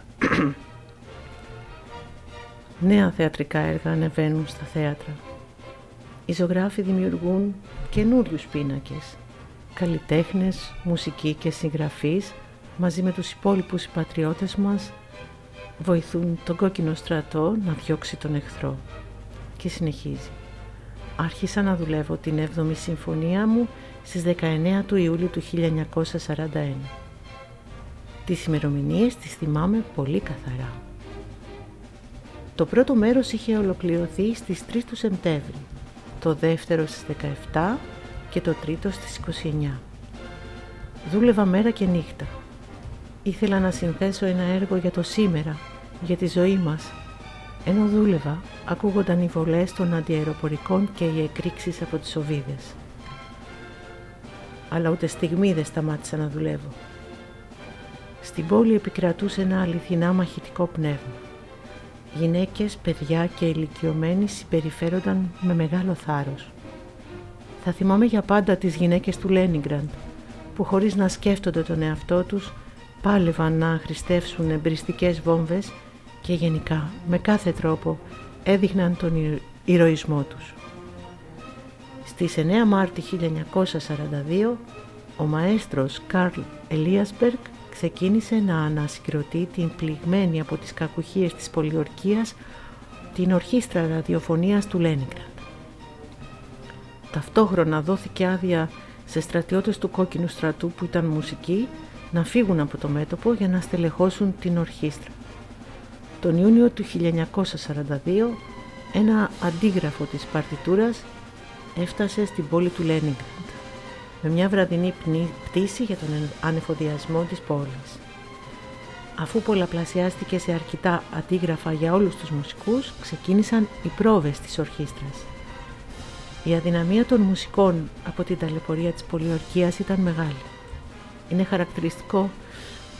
Νέα θεατρικά έργα ανεβαίνουν στα θέατρα. Οι ζωγράφοι δημιουργούν καινούριους πίνακες. Καλλιτέχνες, μουσικοί και συγγραφείς μαζί με τους υπόλοιπους συμπατριώτες μας βοηθούν τον Κόκκινο στρατό να διώξει τον εχθρό. Και συνεχίζει: άρχισα να δουλεύω την έβδομη συμφωνία μου στις δεκαεννέα του Ιούλιου του χίλια εννιακόσια σαράντα ένα. Τις ημερομηνίες τις θυμάμαι πολύ καθαρά. Το πρώτο μέρος είχε ολοκληρωθεί στις τρεις του Σεπτέμβρη, το δεύτερο στις δεκαεπτά και το τρίτο στις είκοσι εννέα. Δούλευα μέρα και νύχτα. Ήθελα να συνθέσω ένα έργο για το σήμερα, για τη ζωή μας. Ενώ δούλευα, ακούγονταν οι βολές των αντιαεροπορικών και οι εκρήξεις από τις οβίδες. Αλλά ούτε στιγμή δεν σταμάτησα να δουλεύω. Στην πόλη επικρατούσε ένα αληθινά μαχητικό πνεύμα. Γυναίκες, παιδιά και ηλικιωμένοι συμπεριφέρονταν με μεγάλο θάρρος. Θα θυμάμαι για πάντα τις γυναίκες του Λένινγκραντ, που χωρίς να σκέφτονται τον εαυτό τους, πάλευαν να αχρηστεύσουν εμπριστικές βόμβες και γενικά, με κάθε τρόπο, έδειχναν τον ηρωισμό τους. Στις εννέα Μάρτη χίλια εννιακόσια σαράντα δύο, ο μαέστρος Καρλ Ελίασμπεργκ ξεκίνησε να ανασυγκροτεί την πληγμένη από τις κακουχίες της πολιορκίας την ορχήστρα ραδιοφωνίας του Λένινγκραντ. Ταυτόχρονα δόθηκε άδεια σε στρατιώτες του Κόκκινου στρατού που ήταν μουσικοί να φύγουν από το μέτωπο για να στελεχώσουν την ορχήστρα. Τον Ιούνιο του χίλια εννιακόσια σαράντα δύο ένα αντίγραφο της παρτιτούρας έφτασε στην πόλη του Λένινγκραντ με μια βραδινή πτήση για τον ανεφοδιασμό της πόλης. Αφού πολλαπλασιάστηκε σε αρκετά αντίγραφα για όλους τους μουσικούς, ξεκίνησαν οι πρόβες της ορχήστρας. Η αδυναμία των μουσικών από την ταλαιπωρία της πολιορκίας ήταν μεγάλη. Είναι χαρακτηριστικό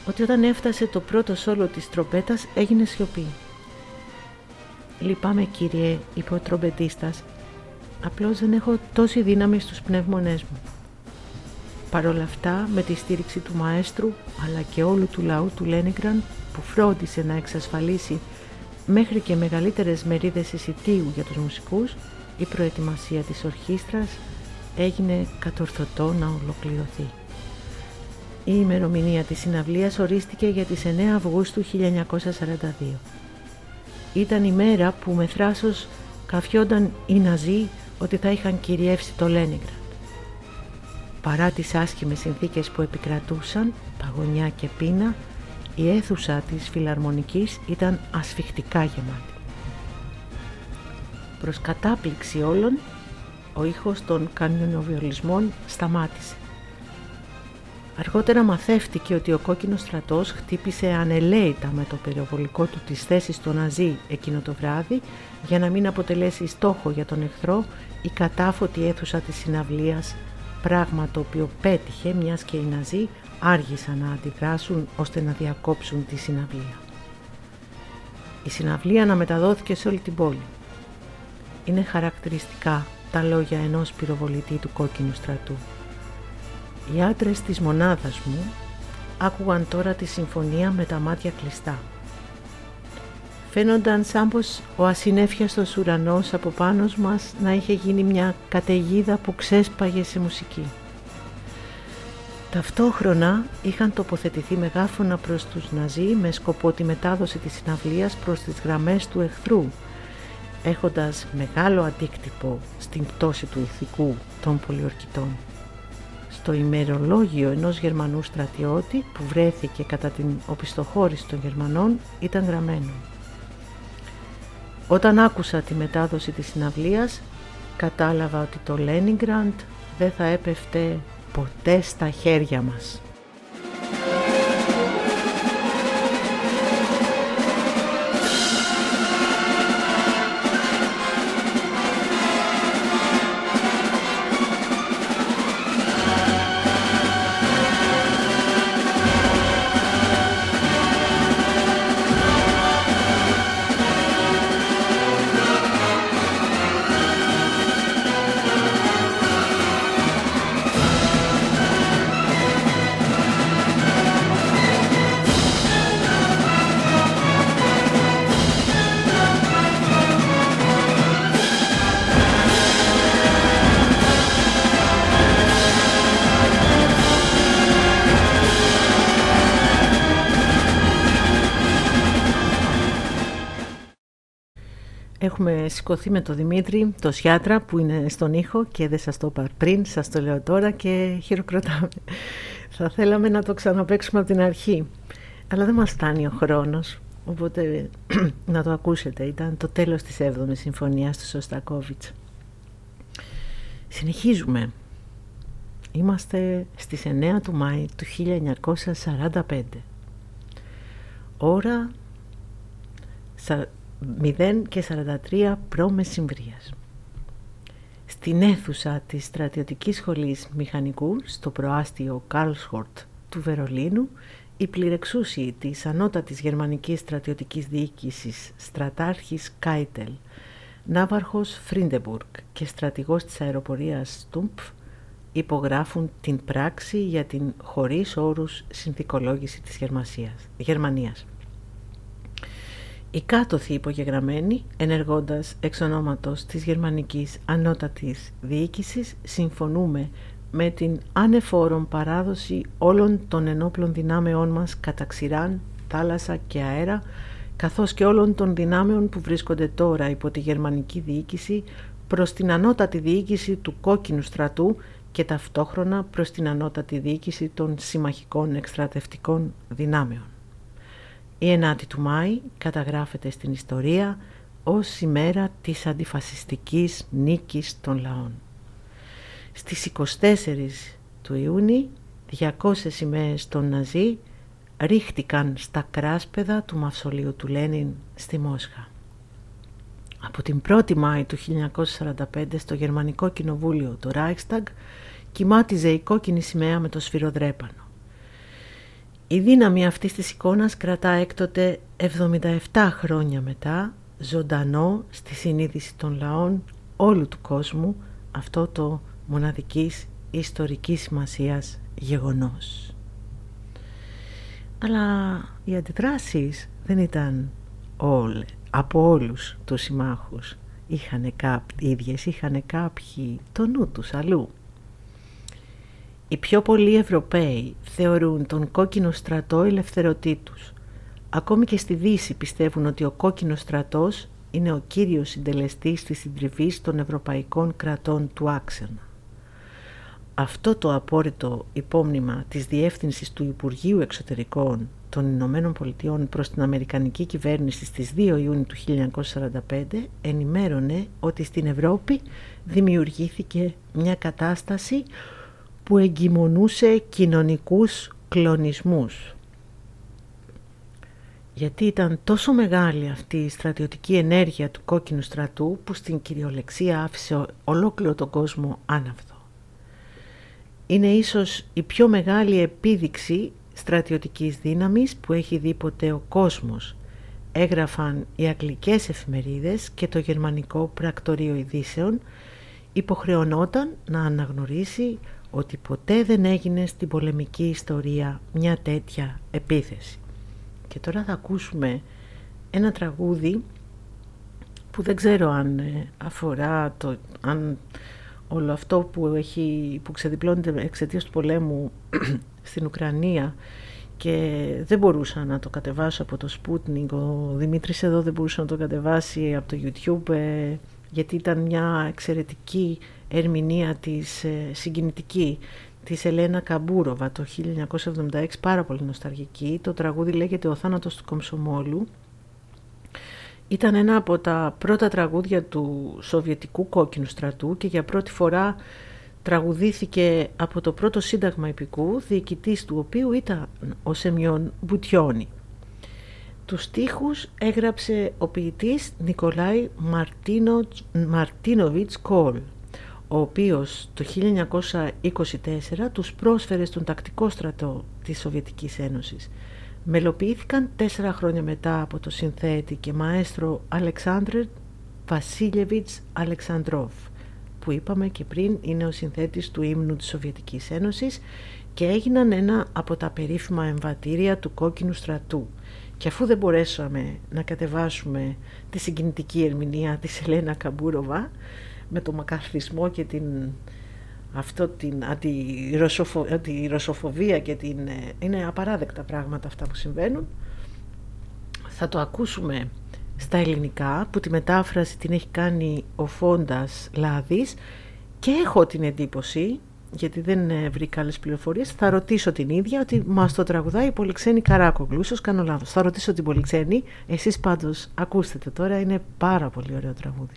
ότι όταν έφτασε το πρώτο σόλο της τρομπέτας έγινε σιωπή. «Λυπάμαι, κύριε», είπε ο τρομπετίστας, «απλώς δεν έχω τόση δύναμη στους πνεύμονές μου». Παρ' όλα αυτά, με τη στήριξη του μαέστρου αλλά και όλου του λαού του Λένιγκραντ, που φρόντισε να εξασφαλίσει μέχρι και μεγαλύτερες μερίδες εισιτίου για τους μουσικούς, η προετοιμασία της ορχήστρας έγινε κατορθωτό να ολοκληρωθεί. Η ημερομηνία της συναυλίας ορίστηκε για τις εννέα Αυγούστου χίλια εννιακόσια σαράντα δύο. Ήταν η μέρα που με θράσος καφιόνταν οι Ναζί ότι θα είχαν κυριεύσει το Λένιγκραντ. Παρά τις άσχημες συνθήκες που επικρατούσαν, παγωνιά και πείνα, η αίθουσα της Φιλαρμονικής ήταν ασφιχτικά γεμάτη. Προς κατάπληξη όλων, ο ήχος των κανιονοβιολισμών σταμάτησε. Αργότερα μαθεύτηκε ότι ο κόκκινος στρατός χτύπησε ανελαίητα με το πυροβολικό του τις θέσεις των Ναζί εκείνο το βράδυ για να μην αποτελέσει στόχο για τον εχθρό η κατάφωτη αίθουσα της συναυλίας, πράγμα το οποίο πέτυχε μιας και οι Ναζί άργησαν να αντιδράσουν ώστε να διακόψουν τη συναυλία. Η συναυλία αναμεταδόθηκε σε όλη την πόλη. Είναι χαρακτηριστικά τα λόγια ενός πυροβολητή του κόκκινου στρατού. Οι άντρες της μονάδας μου άκουγαν τώρα τη συμφωνία με τα μάτια κλειστά. Φαίνονταν σαν πως ο ασυνέφιαστος ουρανός από πάνω μας να είχε γίνει μια καταιγίδα που ξέσπαγε σε μουσική. Ταυτόχρονα είχαν τοποθετηθεί μεγάφωνα προς τους Ναζί με σκοπό τη μετάδοση της συναυλίας προς τις γραμμές του εχθρού, έχοντας μεγάλο αντίκτυπο στην πτώση του ηθικού των πολιορκητών. Στο ημερολόγιο ενός Γερμανού στρατιώτη που βρέθηκε κατά την οπισθοχώρηση των Γερμανών ήταν γραμμένο: «Όταν άκουσα τη μετάδοση της συναυλίας, κατάλαβα ότι το Λένιγκραντ δεν θα έπεφτε ποτέ στα χέρια μας». Έχουμε σηκωθεί με τον Δημήτρη, το Σιάτρα που είναι στον ήχο και δεν σας το είπα πριν, σας το λέω τώρα και χειροκροτάμε. Θα θέλαμε να το ξαναπαίξουμε από την αρχή, αλλά δεν μας φτάνει ο χρόνος, οπότε να το ακούσετε. Ήταν το τέλος της έβδομης συμφωνίας του Σωστακόβιτς. Συνεχίζουμε. Είμαστε στις εννέα του Μάη του χίλια εννιακόσια σαράντα πέντε. Ώρα μηδέν και σαράντα τρία π.Μ. Στην αίθουσα της στρατιωτικής σχολής μηχανικού στο προάστιο Καρλσχορτ του Βερολίνου, η πληρεξούσιοι της ανώτατης γερμανικής στρατιωτικής διοίκησης στρατάρχης Κάιτελ, ναύαρχος Φρίντεμπουργκ και στρατηγός της αεροπορίας Στούμπφ υπογράφουν την πράξη για την χωρίς όρους συνθηκολόγηση της Γερμανίας. Οι κάτωθοι υπογεγραμμένοι, ενεργώντας εξ ονόματος της γερμανικής ανώτατης διοίκησης, συμφωνούμε με την ανεφόρον παράδοση όλων των ενόπλων δυνάμεών μας κατά ξηράν, θάλασσα και αέρα, καθώς και όλων των δυνάμεων που βρίσκονται τώρα υπό τη γερμανική διοίκηση προς την ανώτατη διοίκηση του κόκκινου στρατού και ταυτόχρονα προς την ανώτατη διοίκηση των συμμαχικών εκστρατευτικών δυνάμεων. Η ενάτη του Μάη καταγράφεται στην ιστορία ως ημέρα της αντιφασιστικής νίκης των λαών. Στις είκοσι τέσσερις του Ιούνιου, διακόσιες σημαίες των Ναζί ρίχτηκαν στα κράσπεδα του μαυσολείου του Λένιν στη Μόσχα. Από την πρώτη Μάη του χίλια εννιακόσια σαράντα πέντε στο Γερμανικό Κοινοβούλιο, το Reichstag, κυμάτιζε η κόκκινη σημαία με το σφυροδρέπανο. Η δύναμη αυτής της εικόνας κρατά έκτοτε εβδομήντα επτά χρόνια μετά ζωντανό στη συνείδηση των λαών όλου του κόσμου αυτό το μοναδικής ιστορικής σημασίας γεγονός. Αλλά οι αντιδράσεις δεν ήταν όλες, από όλους τους συμμάχους. Είχανε κάποιοι, ίδιες, είχανε κάποιοι το νου τους αλλού. Οι πιο πολλοί Ευρωπαίοι θεωρούν τον κόκκινο στρατό ελευθερωτή τους. Ακόμη και στη Δύση πιστεύουν ότι ο κόκκινος στρατός είναι ο κύριος συντελεστής της συντριβής των ευρωπαϊκών κρατών του άξονα. Αυτό το απόρριτο υπόμνημα της διεύθυνσης του Υπουργείου Εξωτερικών των Ηνωμένων Πολιτειών προς την Αμερικανική κυβέρνηση στις δύο Ιουνίου του χίλια εννιακόσια σαράντα πέντε ενημέρωνε ότι στην Ευρώπη δημιουργήθηκε μια κατάσταση που εγκυμονούσε κοινωνικούς κλονισμούς. Γιατί ήταν τόσο μεγάλη αυτή η στρατιωτική ενέργεια του κόκκινου στρατού που στην κυριολεξία άφησε ολόκληρο τον κόσμο άναυδο. Είναι ίσως η πιο μεγάλη επίδειξη στρατιωτικής δύναμης που έχει δει ποτέ ο κόσμος, έγραφαν οι αγγλικές εφημερίδες και το γερμανικό πρακτορείο ειδήσεων, υποχρεωνόταν να αναγνωρίσει ότι ποτέ δεν έγινε στην πολεμική ιστορία μια τέτοια επίθεση. Και τώρα θα ακούσουμε ένα τραγούδι που δεν ξέρω αν αφορά το, αν όλο αυτό που, έχει, που ξεδιπλώνεται εξαιτίας του πολέμου στην Ουκρανία και δεν μπορούσα να το κατεβάσω από το Sputnik. Ο Δημήτρης εδώ δεν μπορούσε να το κατεβάσει από το YouTube γιατί ήταν μια εξαιρετική ερμηνεία της, συγκινητική, της Ελένα Καμπούροβα το χίλια εννιακόσια εβδομήντα έξι, πάρα πολύ νοσταλγική. Το τραγούδι λέγεται «Ο θάνατος του Κομσομόλου». Ήταν ένα από τα πρώτα τραγούδια του Σοβιετικού Κόκκινου Στρατού και για πρώτη φορά τραγουδήθηκε από το πρώτο σύνταγμα υπηκού, διοικητής του οποίου ήταν ο Σεμιόν Μπουτιόνι. Τους στίχους έγραψε ο ποιητής Νικολάι Μαρτίνοβιτς Κόλ, ο οποίος το χίλια εννιακόσια είκοσι τέσσερα τους πρόσφερε στον τακτικό στρατό της Σοβιετικής Ένωσης. Μελοποιήθηκαν τέσσερα χρόνια μετά από το συνθέτη και μαέστρο Αλεξάνδρ Βασίλεβιτς Αλεξανδρόφ, που είπαμε και πριν είναι ο συνθέτης του ύμνου της Σοβιετικής Ένωσης και έγιναν ένα από τα περίφημα εμβατήρια του κόκκινου στρατού. Και αφού δεν μπορέσαμε να κατεβάσουμε τη συγκινητική ερμηνεία της Ελένα Καμπούροβα με το μακαρθισμό και την, αυτό την αντιρωσοφο, αντιρωσοφοβία και την, είναι απαράδεκτα πράγματα αυτά που συμβαίνουν, θα το ακούσουμε στα ελληνικά που τη μετάφραση την έχει κάνει ο Φόντας Λάδης και έχω την εντύπωση, γιατί δεν βρήκα άλλες πληροφορίες, θα ρωτήσω την ίδια ότι μας το τραγουδάει η Πολυξένη Καράκογλου. Ίσως κάνω λάθος, θα ρωτήσω την Πολυξένη, εσείς πάντως ακούστε το τώρα, είναι πάρα πολύ ωραίο τραγούδι.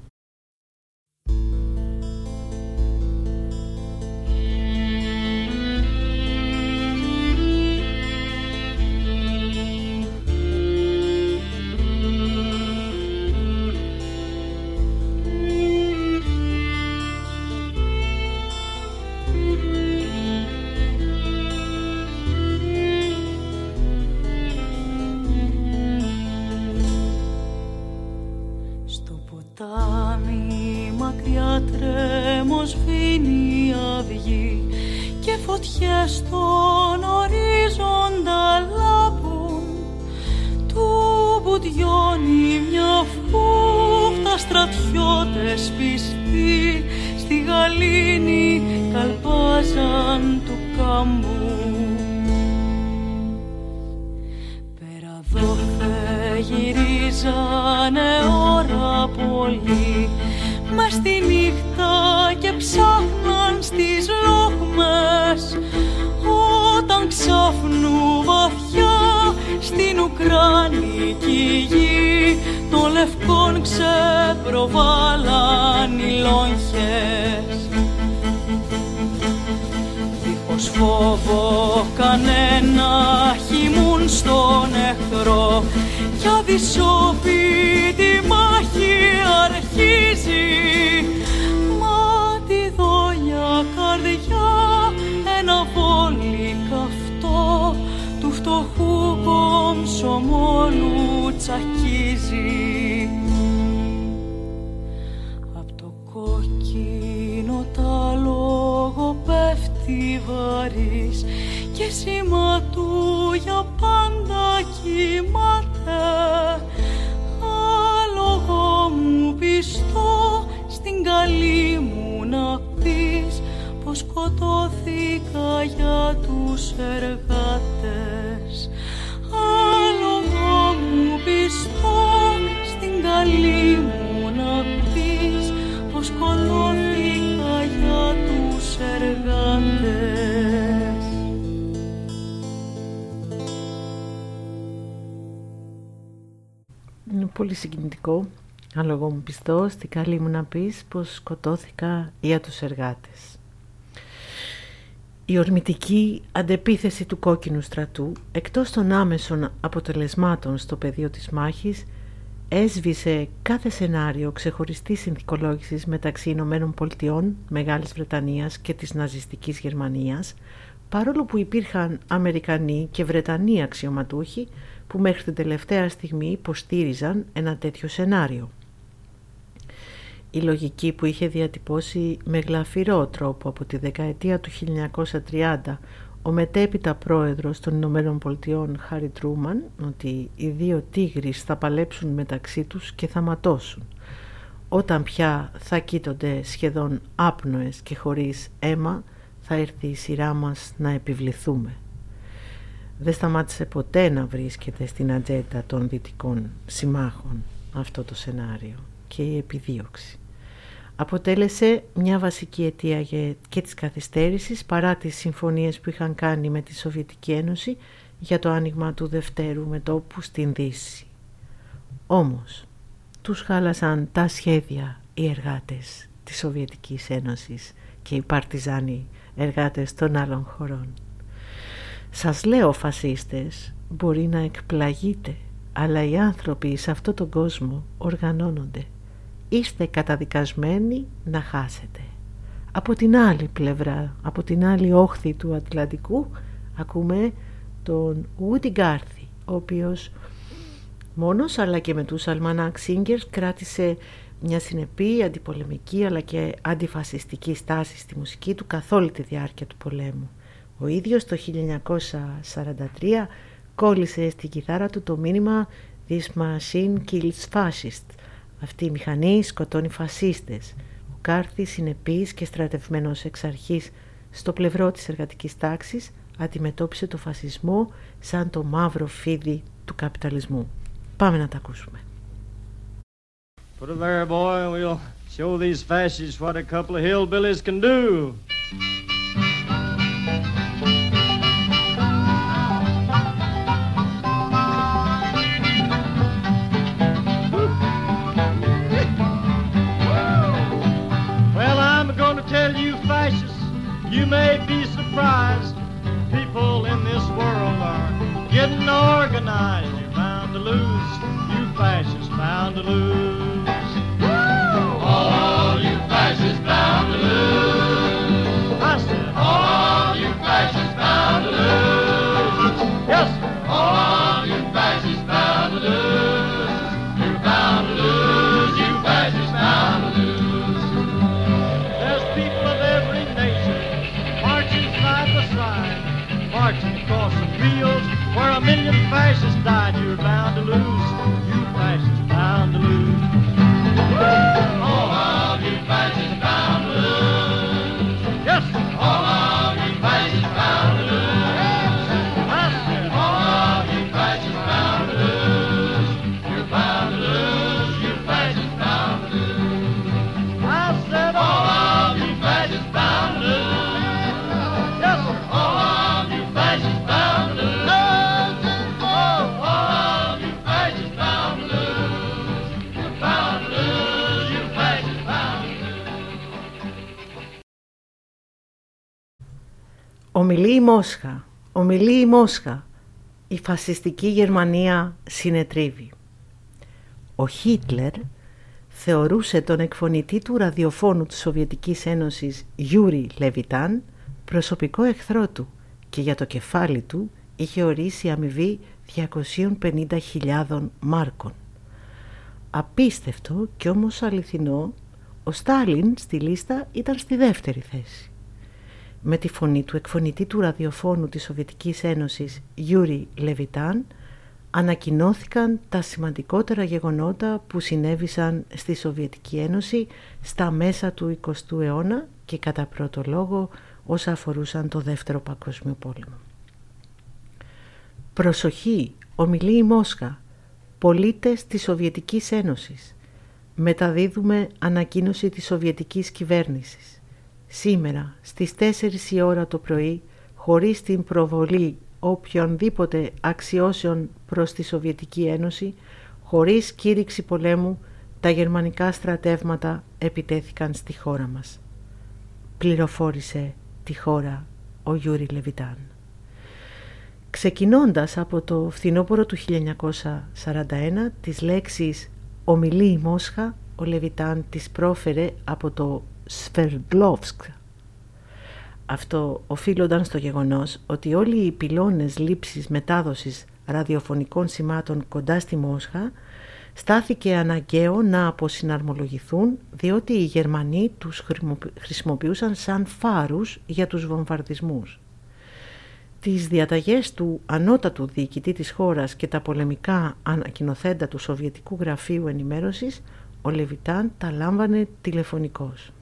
Φωτιές στον ορίζοντα λάμπουν, του Μπουτιόνι μια φούχτα στρατιώτες πιστοί στη γαλήνη καλπάζαν του κάμπου. Πέρα δόθε γυρίζανε ώρα πολύ μες στη νύχτα και ψάχναν στις λόχμες, όταν ξάφνου βαθιά στην Ουκρανική γη των λευκών ξεπροβάλλαν οι λόγχες. Δίχως φόβο κανένα χυμούν στον εχθρό κι αδυσόπιτη μάχη αρχίζει. Μα τη δόλια καρδιά ένα βόλι καυτό του στιβαρής και σήμα του για πάντα κοιμάται. Άλογο μου πιστό στην καλή μου να πεις πως σκοτώθηκα για τους εργάτες. Άλογο μου πιστό στην καλή μου να πεις πως σκοτώθηκα για τους εργάτες. Είναι πολύ συγκινητικό. Άλογο μου πιστό στην καλή μου να πεις πως σκοτώθηκα για τους εργάτες. Η ορμητική αντεπίθεση του κόκκινου στρατού, εκτός των άμεσων αποτελεσμάτων στο πεδίο της μάχης, έσβησε κάθε σενάριο ξεχωριστής συνθηκολόγησης μεταξύ Ηνωμένων Πολιτειών, Μεγάλης Βρετανίας και της ναζιστικής Γερμανίας, παρόλο που υπήρχαν Αμερικανοί και Βρετανοί αξιωματούχοι που μέχρι την τελευταία στιγμή υποστήριζαν ένα τέτοιο σενάριο. Η λογική που είχε διατυπώσει με γλαφυρό τρόπο από τη δεκαετία του χίλια εννιακόσια τριάντα ο μετέπειτα πρόεδρος των Ηνωμένων Πολιτειών Χάρι Τρούμαν, ότι οι δύο τίγρεις θα παλέψουν μεταξύ τους και θα ματώσουν, όταν πια θα κοίτονται σχεδόν άπνοες και χωρίς αίμα, θα έρθει η σειρά μας να επιβληθούμε. Δεν σταμάτησε ποτέ να βρίσκεται στην ατζέντα των δυτικών συμμάχων αυτό το σενάριο και η επιδίωξη. Αποτέλεσε μια βασική αιτία και της καθυστέρησης παρά τις συμφωνίες που είχαν κάνει με τη Σοβιετική Ένωση για το άνοιγμα του δευτέρου μετώπου στην Δύση. Όμως, τους χάλασαν τα σχέδια οι εργάτες της Σοβιετικής Ένωσης και οι παρτιζάνοι εργάτες των άλλων χωρών. Σας λέω, φασίστες, μπορεί να εκπλαγείτε, αλλά οι άνθρωποι σε αυτόν τον κόσμο οργανώνονται. Είστε καταδικασμένοι να χάσετε. Από την άλλη πλευρά, από την άλλη όχθη του Ατλαντικού, ακούμε τον Woody Guthrie, ο οποίος μόνος αλλά και με τους Almanac Singers κράτησε μια συνεπή, αντιπολεμική αλλά και αντιφασιστική στάση στη μουσική του καθ' όλη τη διάρκεια του πολέμου. Ο ίδιος το χίλια εννιακόσια σαράντα τρία κόλλησε στη κιθάρα του το μήνυμα «This machine kills fascists». Αυτή η μηχανή σκοτώνει φασίστες. Ο Κάρθη, συνεπής και στρατευμένος εξ αρχής στο πλευρό της εργατικής τάξης, αντιμετώπισε το φασισμό σαν το μαύρο φίδι του καπιταλισμού. Πάμε να τα ακούσουμε. Put it there, boy, and we'll show these fascists what a couple of hillbillies can do. You may be surprised, people in this world are getting organized. You're bound to lose, you fascists bound to lose. All you fascists bound to lose. I said, all you fascists bound to lose. Yes, sir. All you fascists bound to lose. You're bound to lose, you fascists bound to lose. There's people of every nation marching side by side, marching across the fields where a million fascists died. You're bound to lose, you fascists bound to lose. All of you fascists bound to lose. Yes, all of you fascists bound to lose. I said, all of you fascists bound to lose. You're bound to lose, you fascists bound to lose. I said, all of you fascists bound to lose. Ομιλεί η Μόσχα, ομιλεί η Μόσχα, η φασιστική Γερμανία συνετρίβει. Ο Χίτλερ θεωρούσε τον εκφωνητή του ραδιοφώνου της Σοβιετικής Ένωσης Γιούρι Λεβιτάν προσωπικό εχθρό του και για το κεφάλι του είχε ορίσει αμοιβή διακόσιες πενήντα χιλιάδες μάρκων. Απίστευτο και όμως αληθινό, ο Στάλιν στη λίστα ήταν στη δεύτερη θέση. με τη φωνή του εκφωνητή του ραδιοφώνου της Σοβιετικής Ένωσης Γιούρι Λεβιτάν, ανακοινώθηκαν τα σημαντικότερα γεγονότα που συνέβησαν στη Σοβιετική Ένωση στα μέσα του εικοστού αιώνα και κατά πρώτο λόγο όσα αφορούσαν το Δεύτερο Παγκόσμιο Πόλεμο. Προσοχή, ομιλεί η Μόσχα, πολίτες της Σοβιετικής Ένωσης. Μεταδίδουμε ανακοίνωση της Σοβιετικής Κυβέρνησης. Σήμερα στις τέσσερις η ώρα το πρωί, χωρίς την προβολή οποιονδήποτε αξιώσεων προς τη Σοβιετική Ένωση, χωρίς κήρυξη πολέμου, τα γερμανικά στρατεύματα επιτέθηκαν στη χώρα μας. Πληροφόρησε τη χώρα ο Γιούρι Λεβιτάν. Ξεκινώντας από το φθινόπωρο του χίλια εννιακόσια σαράντα ένα, τις λέξεις «ομιλεί η Μόσχα», ο Λεβιτάν τις πρόφερε από το Σβερντλόβσκ. Αυτό οφείλονταν στο γεγονός ότι όλοι οι πυλώνες λήψης μετάδοσης ραδιοφωνικών σημάτων κοντά στη Μόσχα στάθηκε αναγκαίο να αποσυναρμολογηθούν, διότι οι Γερμανοί τους χρησιμοποιούσαν σαν φάρους για τους βομβαρδισμούς. Τις διαταγές του ανώτατου διοικητή της χώρας και τα πολεμικά ανακοινοθέντα του Σοβιετικού Γραφείου Ενημέρωσης, ο Λεβιτάν τα λάμβανε τηλεφωνικώς.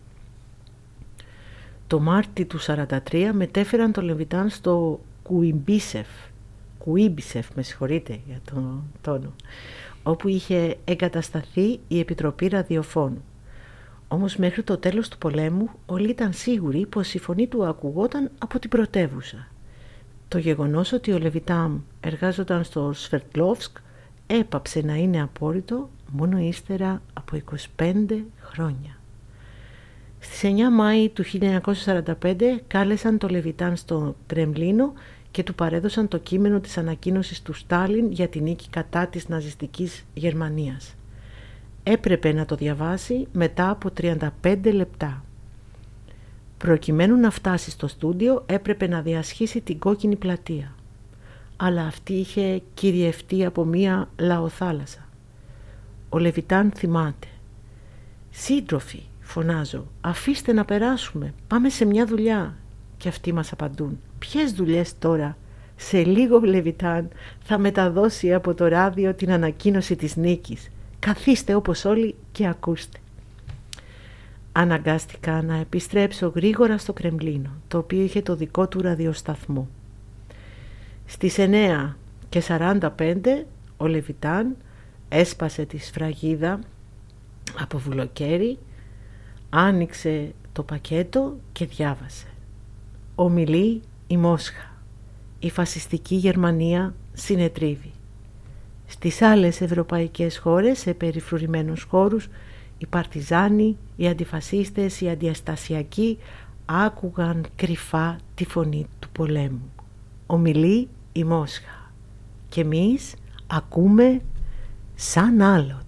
Το Μάρτι του σαράντα τρία μετέφεραν τον Λεβιτάν στο Κουιμπίσεφ, Κουίμπισεφ, με συγχωρείτε για τον τόνο, όπου είχε εγκατασταθεί η Επιτροπή Ραδιοφώνου. Όμως μέχρι το τέλος του πολέμου όλοι ήταν σίγουροι πως η φωνή του ακουγόταν από την πρωτεύουσα. Το γεγονός ότι ο Λεβιτάν εργάζονταν στο Σβερντλόβσκ έπαψε να είναι απόρριτο μόνο ύστερα από είκοσι πέντε χρόνια. Στις εννιά Μάη του χίλια εννιακόσια σαράντα πέντε κάλεσαν το Λεβιτάν στο Κρεμλίνο και του παρέδωσαν το κείμενο της ανακοίνωσης του Στάλιν για την νίκη κατά της ναζιστικής Γερμανίας. Έπρεπε να το διαβάσει μετά από τριάντα πέντε λεπτά. Προκειμένου να φτάσει στο στούντιο έπρεπε να διασχίσει την κόκκινη πλατεία. Αλλά αυτή είχε κυριευτεί από μία λαοθάλασσα. Ο Λεβιτάν θυμάται. «Σύντροφοι», φωνάζω, «αφήστε να περάσουμε, πάμε σε μια δουλειά». Και αυτοί μας απαντούν, «Ποιες δουλειές τώρα?» Σε λίγο Λεβιτάν θα μεταδώσει από το ράδιο την ανακοίνωση της νίκης. Καθίστε όπως όλοι και ακούστε. Αναγκάστηκα να επιστρέψω γρήγορα στο Κρεμλίνο, το οποίο είχε το δικό του ραδιοσταθμό. Στις εννιά και σαράντα πέντε ο Λεβιτάν έσπασε τη σφραγίδα από βουλοκαίρι, άνοιξε το πακέτο και διάβασε. «Ομιλεί η Μόσχα. Η φασιστική Γερμανία συνετρίβει. Στις άλλες ευρωπαϊκές χώρες, σε περιφρουρημένους χώρους, οι παρτιζάνοι, οι αντιφασίστες, οι αντιαστασιακοί άκουγαν κρυφά τη φωνή του πολέμου. Ομιλεί η Μόσχα. Και εμείς ακούμε σαν άλλοτε».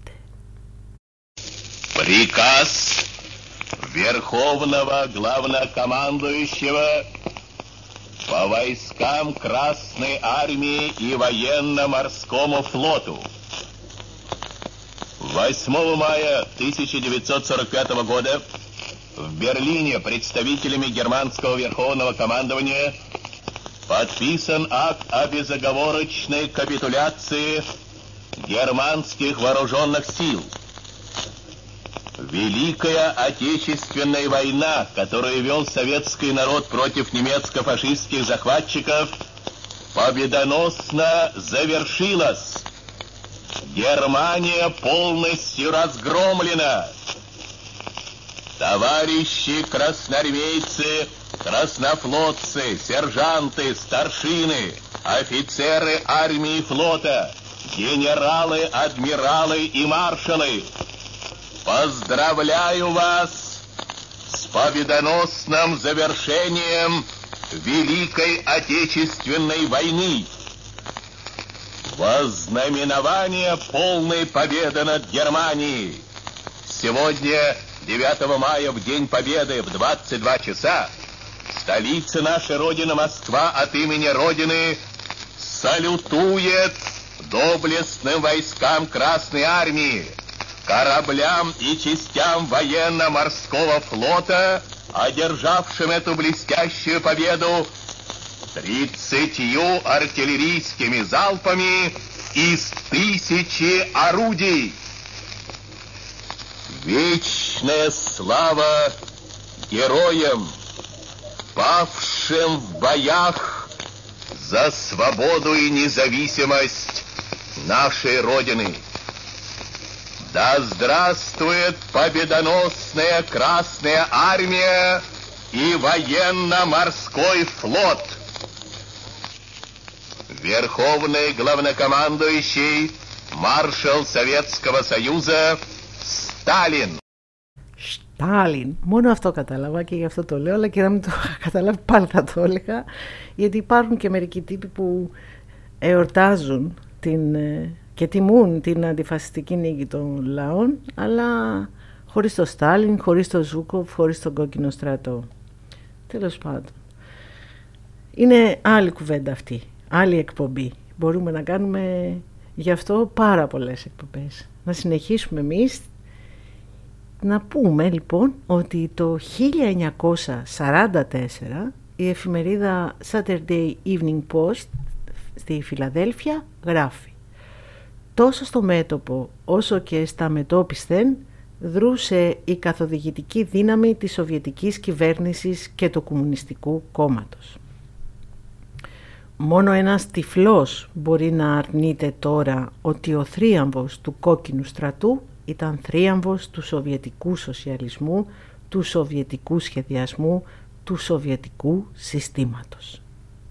Приказ Верховного Главнокомандующего по войскам Красной Армии и Военно-Морскому флоту. восьмого мая тысяча девятьсот сорок пятого года в Берлине представителями германского Верховного командования подписан акт о безоговорочной капитуляции германских вооруженных сил. Великая Отечественная война, которую вел советский народ против немецко-фашистских захватчиков, победоносно завершилась. Германия полностью разгромлена. Товарищи красноармейцы, краснофлотцы, сержанты, старшины, офицеры армии и флота, генералы, адмиралы и маршалы, поздравляю вас с победоносным завершением Великой Отечественной войны. Во знаменование полной победы над Германией. Сегодня, девятого мая, в День Победы, в двадцать два часа, столица нашей Родины, Москва, от имени Родины салютует доблестным войскам Красной Армии, кораблям и частям военно-морского флота, одержавшим эту блестящую победу тридцатью артиллерийскими залпами из тысячи орудий. Вечная слава героям, павшим в боях за свободу и независимость нашей Родины. Да здравствует победоносная Красная Армия и военно-морской флот! Верховный главнокомандующий, маршал Советского Союза Στάλιν. Στάλιν. Μόνο αυτό κατάλαβα και γι' αυτό το λέω, αλλά και να μην το είχα καταλάβει πάλι θα το έλεγα, γιατί υπάρχουν και μερικοί τύποι που εορτάζουν την, και τιμούν την αντιφασιστική νίκη των λαών, αλλά χωρίς το Στάλιν, χωρίς το Ζούκοφ, χωρίς τον κόκκινο στρατό. Τέλος πάντων. Είναι άλλη κουβέντα αυτή, άλλη εκπομπή. Μπορούμε να κάνουμε γι' αυτό πάρα πολλές εκπομπές. Να συνεχίσουμε εμείς. Να πούμε λοιπόν ότι το χίλια εννιακόσια σαράντα τέσσερα η εφημερίδα Saturday Evening Post στη Φιλαδέλφια γράφει: τόσο στο μέτωπο όσο και στα μετώπισθεν δρούσε η καθοδηγητική δύναμη της Σοβιετικής κυβέρνησης και του Κομμουνιστικού Κόμματος. Μόνο ένας τυφλός μπορεί να αρνείται τώρα ότι ο θρίαμβος του κόκκινου στρατού ήταν θρίαμβος του σοβιετικού σοσιαλισμού, του σοβιετικού σχεδιασμού, του σοβιετικού συστήματος.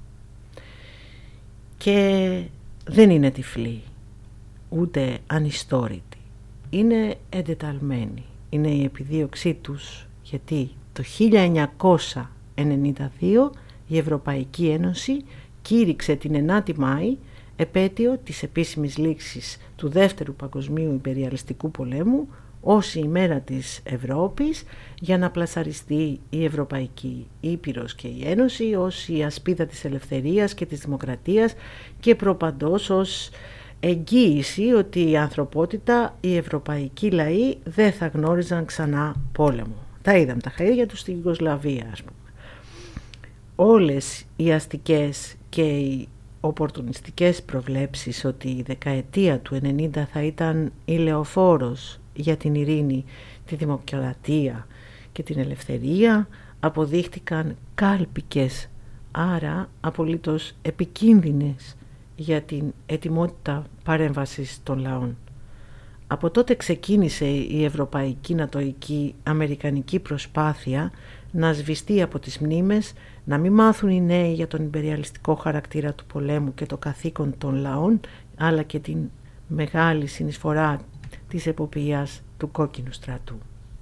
Και δεν είναι τυφλοί, ούτε ανιστόρητοι. Είναι εντεταλμένοι. Είναι η επιδίωξή τους, γιατί το χίλια εννιακόσια ενενήντα δύο η Ευρωπαϊκή Ένωση κήρυξε την ενάτη Μάη επέτειο της επίσημης λήξης του Δεύτερου Παγκοσμίου Ιμπεριαλιστικού Πολέμου ως η ημέρα της Ευρώπης, για να πλασαριστεί η Ευρωπαϊκή Ήπειρος και η Ένωση ως η ασπίδα της ελευθερίας και της δημοκρατίας και προπαντός ως εγγύηση ότι η ανθρωπότητα, οι ευρωπαϊκοί λαοί δεν θα γνώριζαν ξανά πόλεμο. Τα είδαμε τα χέρια τους στην Ιουγκοσλαβία, ας πούμε. Όλες οι αστικές και οι οπορτουνιστικές προβλέψεις ότι η δεκαετία του ενενήντα θα ήταν ηλεοφόρος για την ειρήνη, τη δημοκρατία και την ελευθερία αποδείχτηκαν κάλπικες, άρα απολύτως επικίνδυνες για την ετοιμότητα παρέμβασης των λαών. Από τότε ξεκίνησε η ευρωπαϊκή, νατοϊκή, αμερικανική προσπάθεια να σβηστεί από τις μνήμες, να μην μάθουν οι νέοι για τον ιμπεριαλιστικό χαρακτήρα του πολέμου και το καθήκον των λαών, αλλά και την μεγάλη συνεισφορά της εποπειας του κόκκινου στρατού.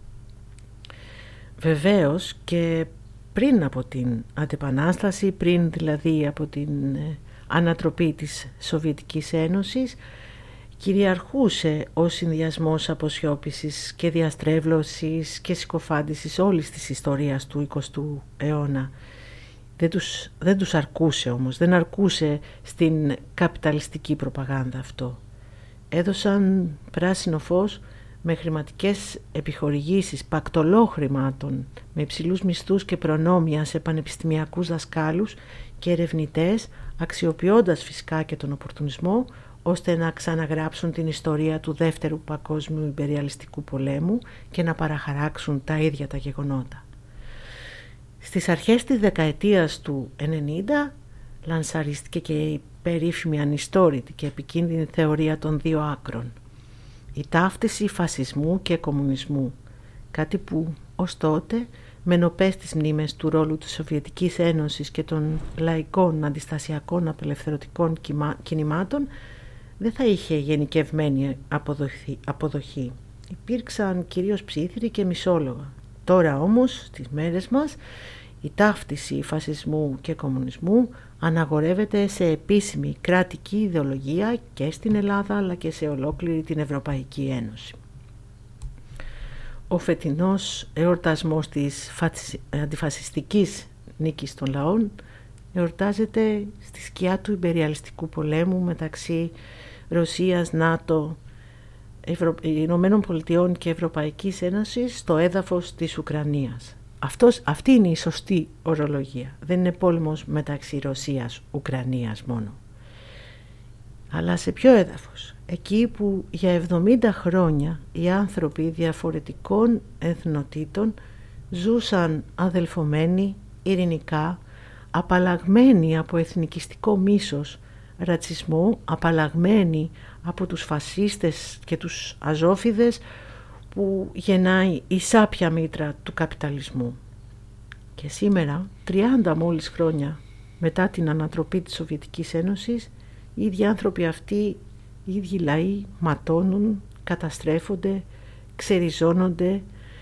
Βεβαίως και πριν από την αντεπανάσταση, πριν δηλαδή από την ανατροπή της Σοβιετικής Ένωσης, κυριαρχούσε ο συνδυασμός αποσιώπησης και διαστρέβλωσης και συκοφάντησης όλης της ιστορίας του εικοστού αιώνα. Δεν τους, δεν τους αρκούσε όμως, δεν αρκούσε στην καπιταλιστική προπαγάνδα αυτό. Έδωσαν πράσινο φως με χρηματικές επιχορηγήσεις πακτολό χρημάτων, με υψηλούς μισθούς και προνόμια σε πανεπιστημιακούς δασκάλους και ερευνητές, αξιοποιώντας φυσικά και τον οπορτουνισμό, ώστε να ξαναγράψουν την ιστορία του Δεύτερου Παγκόσμιου Ιμπεριαλιστικού Πολέμου και να παραχαράξουν τα ίδια τα γεγονότα. Στις αρχές της δεκαετίας του ενενήντα λανσαρίστηκε και η περίφημη ανιστόρητη και επικίνδυνη θεωρία των δύο άκρων. Η ταύτιση φασισμού και κομμουνισμού, κάτι που ως τότε με νοπές τις μνήμες του ρόλου της Σοβιετικής Ένωσης και των λαϊκών αντιστασιακών απελευθερωτικών κινημάτων δεν θα είχε γενικευμένη αποδοχή. αποδοχή. Υπήρξαν κυρίως ψήθυροι και μισόλογα. Τώρα όμως, στις μέρες μας, η ταύτιση φασισμού και κομμουνισμού αναγορεύεται σε επίσημη κρατική ιδεολογία και στην Ελλάδα αλλά και σε ολόκληρη την Ευρωπαϊκή Ένωση. Ο φετινός εορτασμός της αντιφασιστικής νίκης των λαών εορτάζεται στη σκιά του ιμπεριαλιστικού πολέμου μεταξύ Ρωσίας, ΝΑΤΟ, Ευρω... Ηνωμένων Πολιτειών και Ευρωπαϊκής Ένωσης στο έδαφος της Ουκρανίας. Αυτός, αυτή είναι η σωστή ορολογία. Δεν είναι πόλεμος μεταξύ Ρωσίας-Ουκρανίας μόνο. Αλλά σε ποιο έδαφος? Εκεί που για εβδομήντα χρόνια οι άνθρωποι διαφορετικών εθνοτήτων ζούσαν αδελφωμένοι, ειρηνικά, απαλλαγμένοι από εθνικιστικό μίσος, ρατσισμό, απαλλαγμένοι από τους φασίστες και τους αζόφιδες που γεννάει η σάπια μήτρα του καπιταλισμού. Και σήμερα, τριάντα μόλις χρόνια μετά την ανατροπή της Σοβιετικής Ένωσης, οι ίδιοι άνθρωποι αυτοί, οι ίδιοι λαοί ματώνουν, καταστρέφονται, ξεριζώνονται,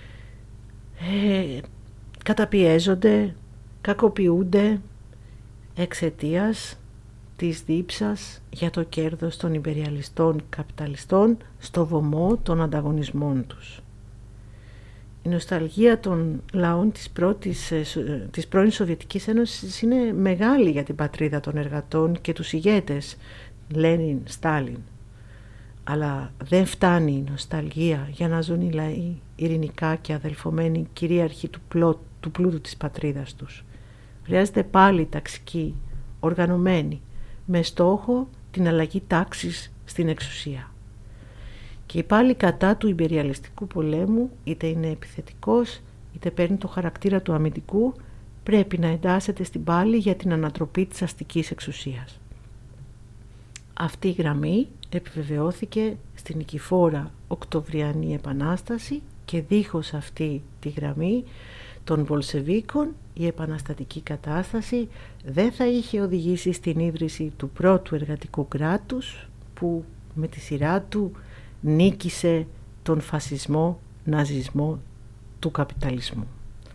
ε, καταπιέζονται, κακοποιούνται εξαιτίας της δίψας για το κέρδος των ιμπεριαλιστών καπιταλιστών στο βωμό των ανταγωνισμών τους. Η νοσταλγία των λαών της, πρώτης, της πρώην Σοβιετικής Ένωσης είναι μεγάλη για την πατρίδα των εργατών και τους ηγέτες Λένιν, Στάλιν. Αλλά δεν φτάνει η νοσταλγία για να ζουν οι λαοί ειρηνικά και αδελφωμένοι κυρίαρχοι του, πλό, του πλούτου της πατρίδας τους. Χρειάζεται πάλι ταξική, οργανωμένη, με στόχο την αλλαγή τάξης στην εξουσία. Και πάλι κατά του ιμπεριαλιστικού πολέμου, είτε είναι επιθετικός, είτε παίρνει το χαρακτήρα του αμυντικού, πρέπει να εντάσσεται στην πάλη για την ανατροπή της αστικής εξουσίας. Αυτή η γραμμή επιβεβαιώθηκε στην νικηφόρα Οκτωβριανή Επανάσταση και δίχως αυτή τη γραμμή των Βολσεβίκων η επαναστατική κατάσταση δεν θα είχε οδηγήσει στην ίδρυση του πρώτου εργατικού κράτους που με τη σειρά του νίκησε τον φασισμό, ναζισμό του καπιταλισμού.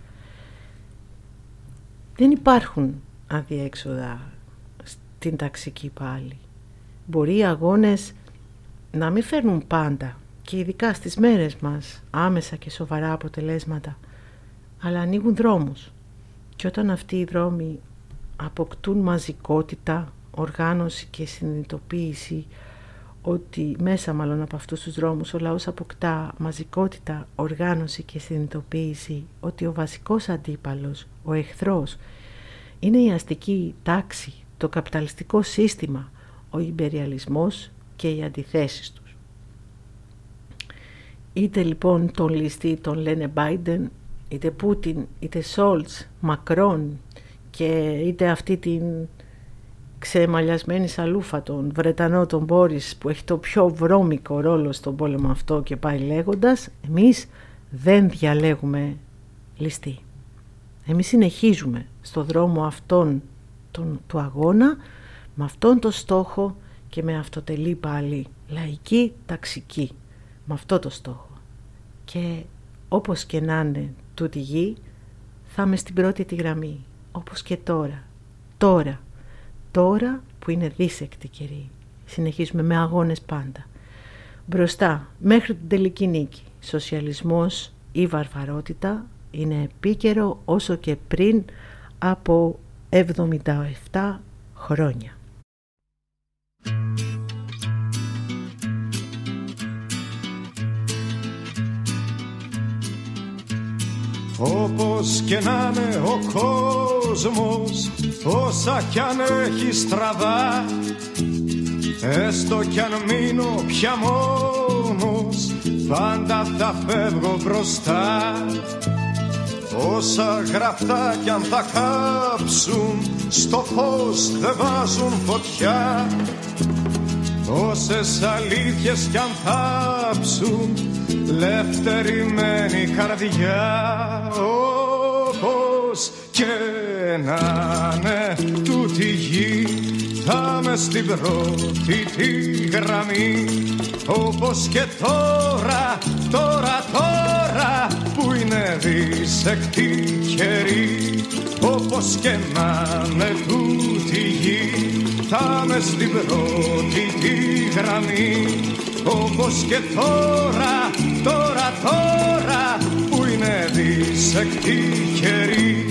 Δεν υπάρχουν αδιέξοδα στην ταξική πάλη. Μπορεί οι αγώνες να μην φέρνουν πάντα και ειδικά στις μέρες μας άμεσα και σοβαρά αποτελέσματα, αλλά ανοίγουν δρόμους. Και όταν αυτοί οι δρόμοι αποκτούν μαζικότητα, οργάνωση και συνειδητοποίηση, ότι μέσα μάλλον από αυτούς τους δρόμους ο λαός αποκτά μαζικότητα, οργάνωση και συνειδητοποίηση, ότι ο βασικός αντίπαλος, ο εχθρός, είναι η αστική τάξη, το καπιταλιστικό σύστημα, ο ιμπεριαλισμός και οι αντιθέσεις τους. Είτε λοιπόν τον ληστή τον λένε Biden, είτε Πούτιν, είτε Σόλτς, Μακρόν και είτε αυτή την ξεμαλιασμένη σαλούφα τον Βρετανό τον Μπόρις που έχει το πιο βρώμικο ρόλο στον πόλεμο αυτό και πάει λέγοντας, εμείς δεν διαλέγουμε ληστή. Εμείς συνεχίζουμε στο δρόμο αυτόν τον, του αγώνα με αυτόν τον στόχο και με αυτοτελή πάλι λαϊκή ταξική, με αυτό το στόχο. Και όπως και να είναι τούτη γη θα είμαι στην πρώτη τη γραμμή, όπως και τώρα, τώρα, τώρα που είναι δύσεκτη καιρή. Συνεχίζουμε με αγώνες πάντα. Μπροστά μέχρι την τελική νίκη, σοσιαλισμός ή βαρβαρότητα είναι επίκαιρο όσο και πριν από εβδομήντα επτά χρόνια. Όπως και να είναι ο κόσμος, όσα κι αν έχει στραβά, έστω κι αν μείνω πια μόνος, πάντα θα φεύγω μπροστά. Όσα γραφτά κι αν θα κάψουν, στο φως δεν βάζουν φωτιά. Όσες αλήθειες κι αν θάψουν, λευτερημένη καρδιά. Όπως και να είναι τούτη γη, θα με στην πρώτη τη γραμμή. Όπως και τώρα, τώρα, τώρα που είναι δυσεκτή καιρή. Όπως και να είναι τούτη γη, θα με στην πρώτη τη γραμμή. Όπως και τώρα, τώρα, τώρα που είναι δυσεκτή καιρή.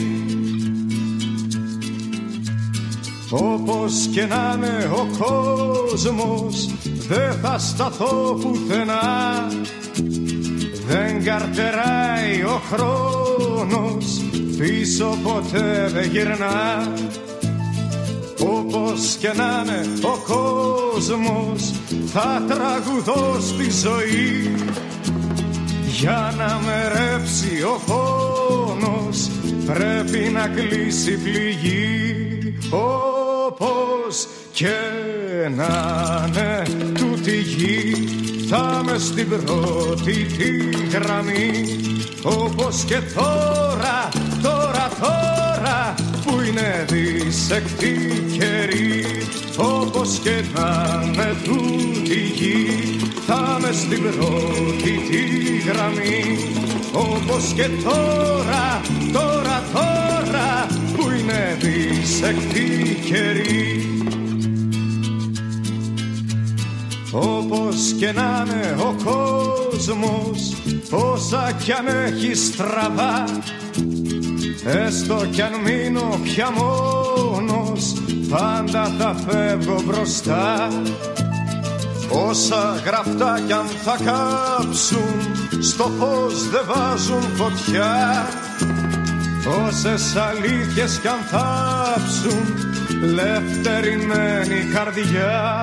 Όπως και να είναι ο κόσμος, δεν θα σταθώ πουθενά. Δεν καρτεράει ο χρόνος, πίσω ποτέ δεν γυρνά. Όπως και να είναι ο κόσμος, θα τραγουδώ στη ζωή. Για να με ρέψει ο πόνος, πρέπει να κλείσει πληγή. Όπως και να είναι τούτη γη, θα με στην πρώτη τη γραμμή. Όπως και τώρα, τώρα, τώρα, που είναι δισεκτή καιρή. Όπως και να είναι τούτη γη, θα με στην πρώτη τη γραμμή. Όπως και τώρα, τώρα, τώρα, που είναι δισεκτή καιρή. Όπως και να είναι ο κόσμος, όσα κι αν έχει στραβά, έστω κι αν μείνω πια μόνος, πάντα θα φεύγω μπροστά. Όσα γραφτά κι αν θα κάψουν, στο φως δεν βάζουν φωτιά. Όσες αλήθειες κι αν θάψουν, λευτερημένη καρδιά.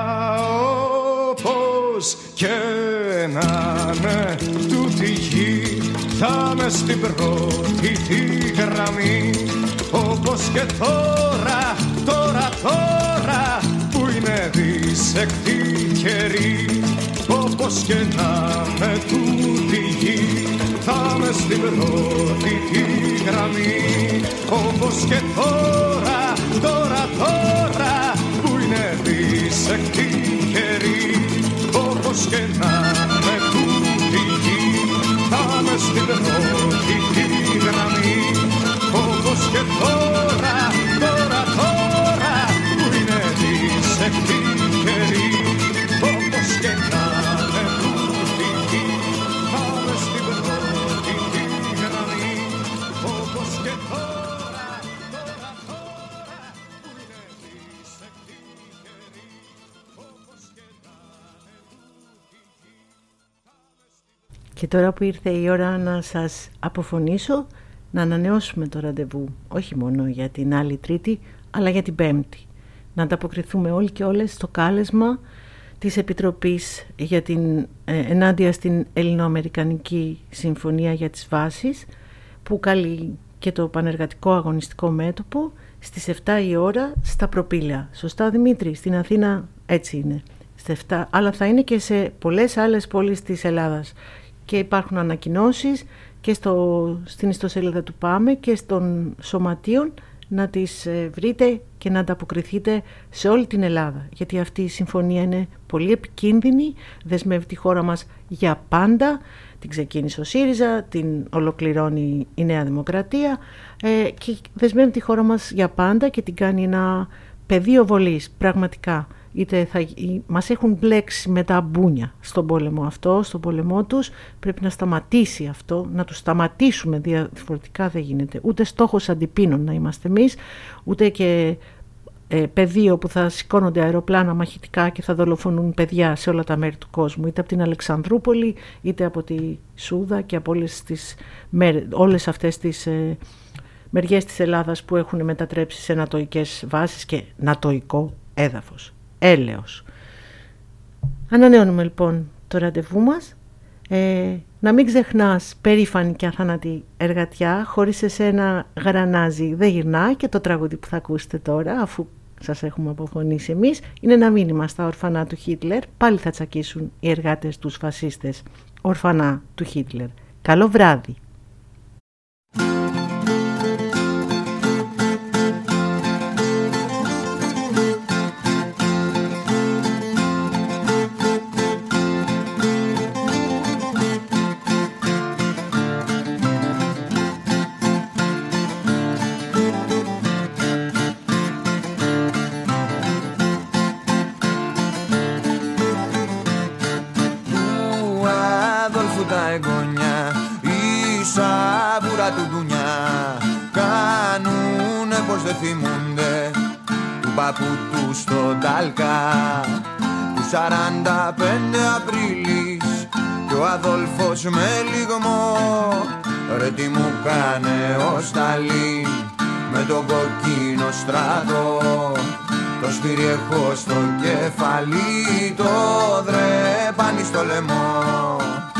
Όπως και να είναι τούτη γη, θα με στην πρώτη τη γραμμή. Όπως και τώρα, τώρα, τώρα, που είναι δισεκτή καιρή. Όπως και να με τούτη γη, θα με στην πρώτη τη γραμμή. Όπως και τώρα, τώρα, τώρα, που είναι δισεκτή καιρή. Όπως και να με τούτη γη, θα με στην πρώτη τη γραμμή. Όπως και τώρα, τώρα, τώρα, που είναι δισεκτή καιρή. Όπως και να με τούτη γη, θα με στην πρώτη τη γραμμή. Όπως και τώρα, τώρα, τώρα, που είναι δισεκτή καιρή. Όπως και να με τούτη γη. Και τώρα που ήρθε η ώρα να σας αποφωνήσω, να ανανεώσουμε το ραντεβού, όχι μόνο για την άλλη Τρίτη, αλλά για την Πέμπτη. Να ανταποκριθούμε όλοι και όλες στο κάλεσμα της Επιτροπής για την, ε, ενάντια στην Ελληνοαμερικανική Συμφωνία για τις Βάσεις, που καλεί και το Πανεργατικό Αγωνιστικό Μέτωπο στις επτά η ώρα στα Προπήλαια. Σωστά, Δημήτρη? Στην Αθήνα έτσι είναι. Στις επτά, αλλά θα είναι και σε πολλές άλλες πόλεις της Ελλάδας. Και υπάρχουν ανακοινώσεις και στο, στην ιστοσελίδα του ΠΑΜΕ και των σωματείων, να τις βρείτε και να ανταποκριθείτε σε όλη την Ελλάδα. Γιατί αυτή η συμφωνία είναι πολύ επικίνδυνη, δεσμεύει τη χώρα μας για πάντα. Την ξεκίνησε ο ΣΥΡΙΖΑ, την ολοκληρώνει η Νέα Δημοκρατία ε, και δεσμεύει τη χώρα μας για πάντα και την κάνει ένα πεδίο βολής πραγματικά. Είτε θα, μας έχουν μπλέξει με τα μπούνια στον πόλεμο αυτό, στον πόλεμό τους. Πρέπει να σταματήσει αυτό, να τους σταματήσουμε, διαφορετικά δεν γίνεται. Ούτε στόχος αντιπίνων να είμαστε εμείς, ούτε και ε, πεδίο που θα σηκώνονται αεροπλάνα μαχητικά και θα δολοφονούν παιδιά σε όλα τα μέρη του κόσμου, είτε από την Αλεξανδρούπολη, είτε από τη Σούδα και από όλες, τις, όλες αυτές τις ε, μεριές της Ελλάδας που έχουν μετατρέψει σε νατοικές βάσεις και νατοικό έδαφος. Έλεος. Ανανεώνουμε λοιπόν το ραντεβού μας. Ε, να μην ξεχνάς, περήφανη και αθάνατη εργατιά, χωρίς εσένα γρανάζι δεν γυρνά, και το τραγούδι που θα ακούσετε τώρα, αφού σας έχουμε αποφωνήσει εμείς, είναι ένα μήνυμα στα ορφανά του Χίτλερ. Πάλι θα τσακίσουν οι εργάτες τους φασίστες ορφανά του Χίτλερ. Καλό βράδυ. Δεν θυμούνται του παππού του στον Τάλκα, του σαράντα πέντε Απρίλης κι ο Αδόλφος με λιγμό ρε τι μου κάνε ο Σταλίν με τον κοκκίνο στρατό. Το σφύρι έχω στο κεφαλί, το δρέπανι στο λαιμό.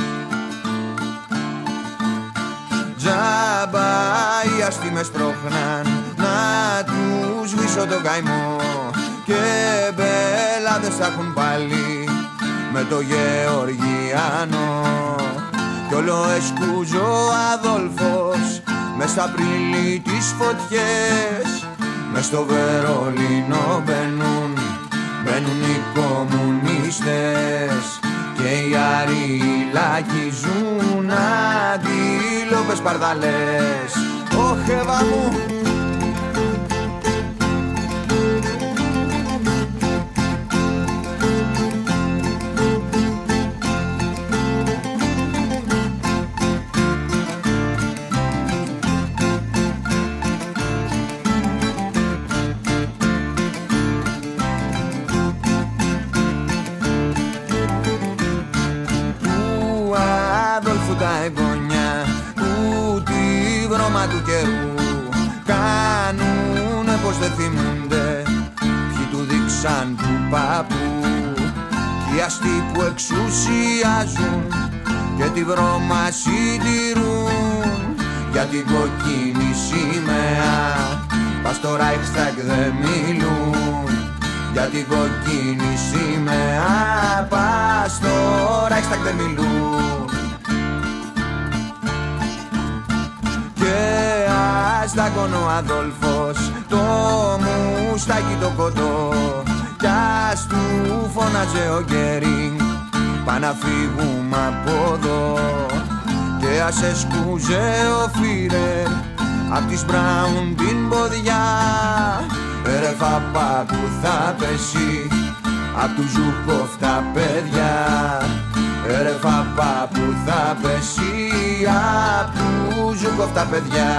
Τζάμπα οι αστεί με σπρώχναν να τους σβήσω τον καημό και μπελάδες θα έχουν πάλι με το Γεωργιάνο. Κι όλο εσκούζω ο Αδόλφος μες στα Απρίλη τις φωτιές. Μες στο Βερολίνο μπαίνουν, μπαίνουν οι κομμουνίστες και οι Αριλάκοι ζουν αντίλοπες παρδαλές. Ωχ, Εύα μου! Του καιρού κάνουνε πως δεν θυμούνται ποιοι του δείξαν του παππού κι οι αστεί που εξουσιάζουν και τη βρώμα συντηρούν για την κοκκίνη σημαία πας στο Ράιχσταγκ δεν μιλούν. Για την κοκκίνη σημαία πας στο Ράιχσταγκ δεν μιλούν. Στάκον ο Αδόλφος το μουστάκι το κοντό κι ας του φώναζε ο Γκέρινγκ πά να φύγουμε από εδώ και ας εσκούζε ο Φίρερ απ' της Μπράουν την ποδιά. Ρε φαπά που θα πέσει απ' του Ζούκοφ τα παιδιά. Ρε φαπά που θα πέσει απ' του Ζούκοφ τα παιδιά.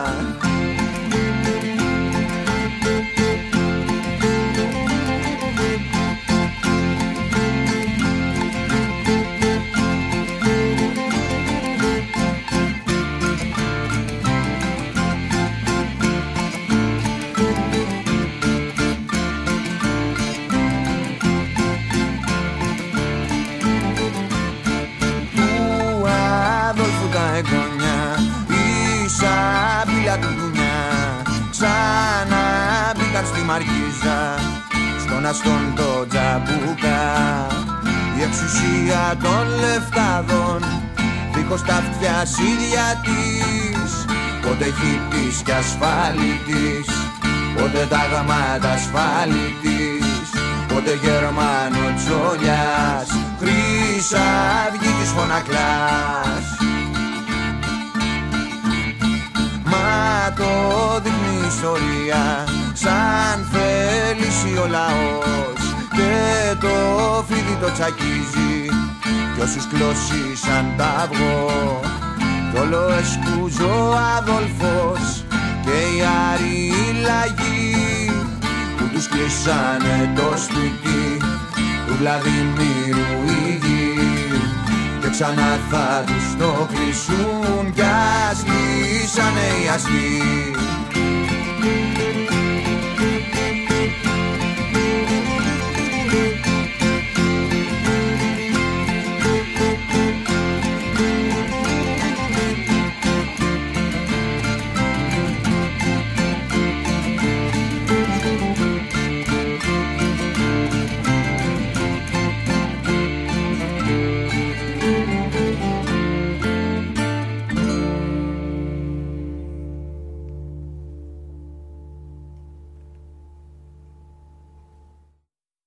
Στη Μαργίζα, στον αστόν το τζαμπούκα, η εξουσία των λεφτάδων δίχως τα αυτιά ίδια της. Πότε χιτής κι ασφάλιτης, πότε τα γαμάτα ασφάλιτης, πότε Γερμανο Τσόλιας, Χρυσαυγή της Φωνακλάς. Μα το δείχνει η ιστορία σαν θέληση ο λαός και το φίδι το τσακίζει κι όσους κλώσισαν τ' αυγό. Κι όλο εσκούζω ο Αδόλφος και οι Αριλαγοί που τους κλείσανε το σπίτι του Βλαδιμίρου η γη και ξανά θα τους το κλείσουν κι ας κλείσανε οι αστεί.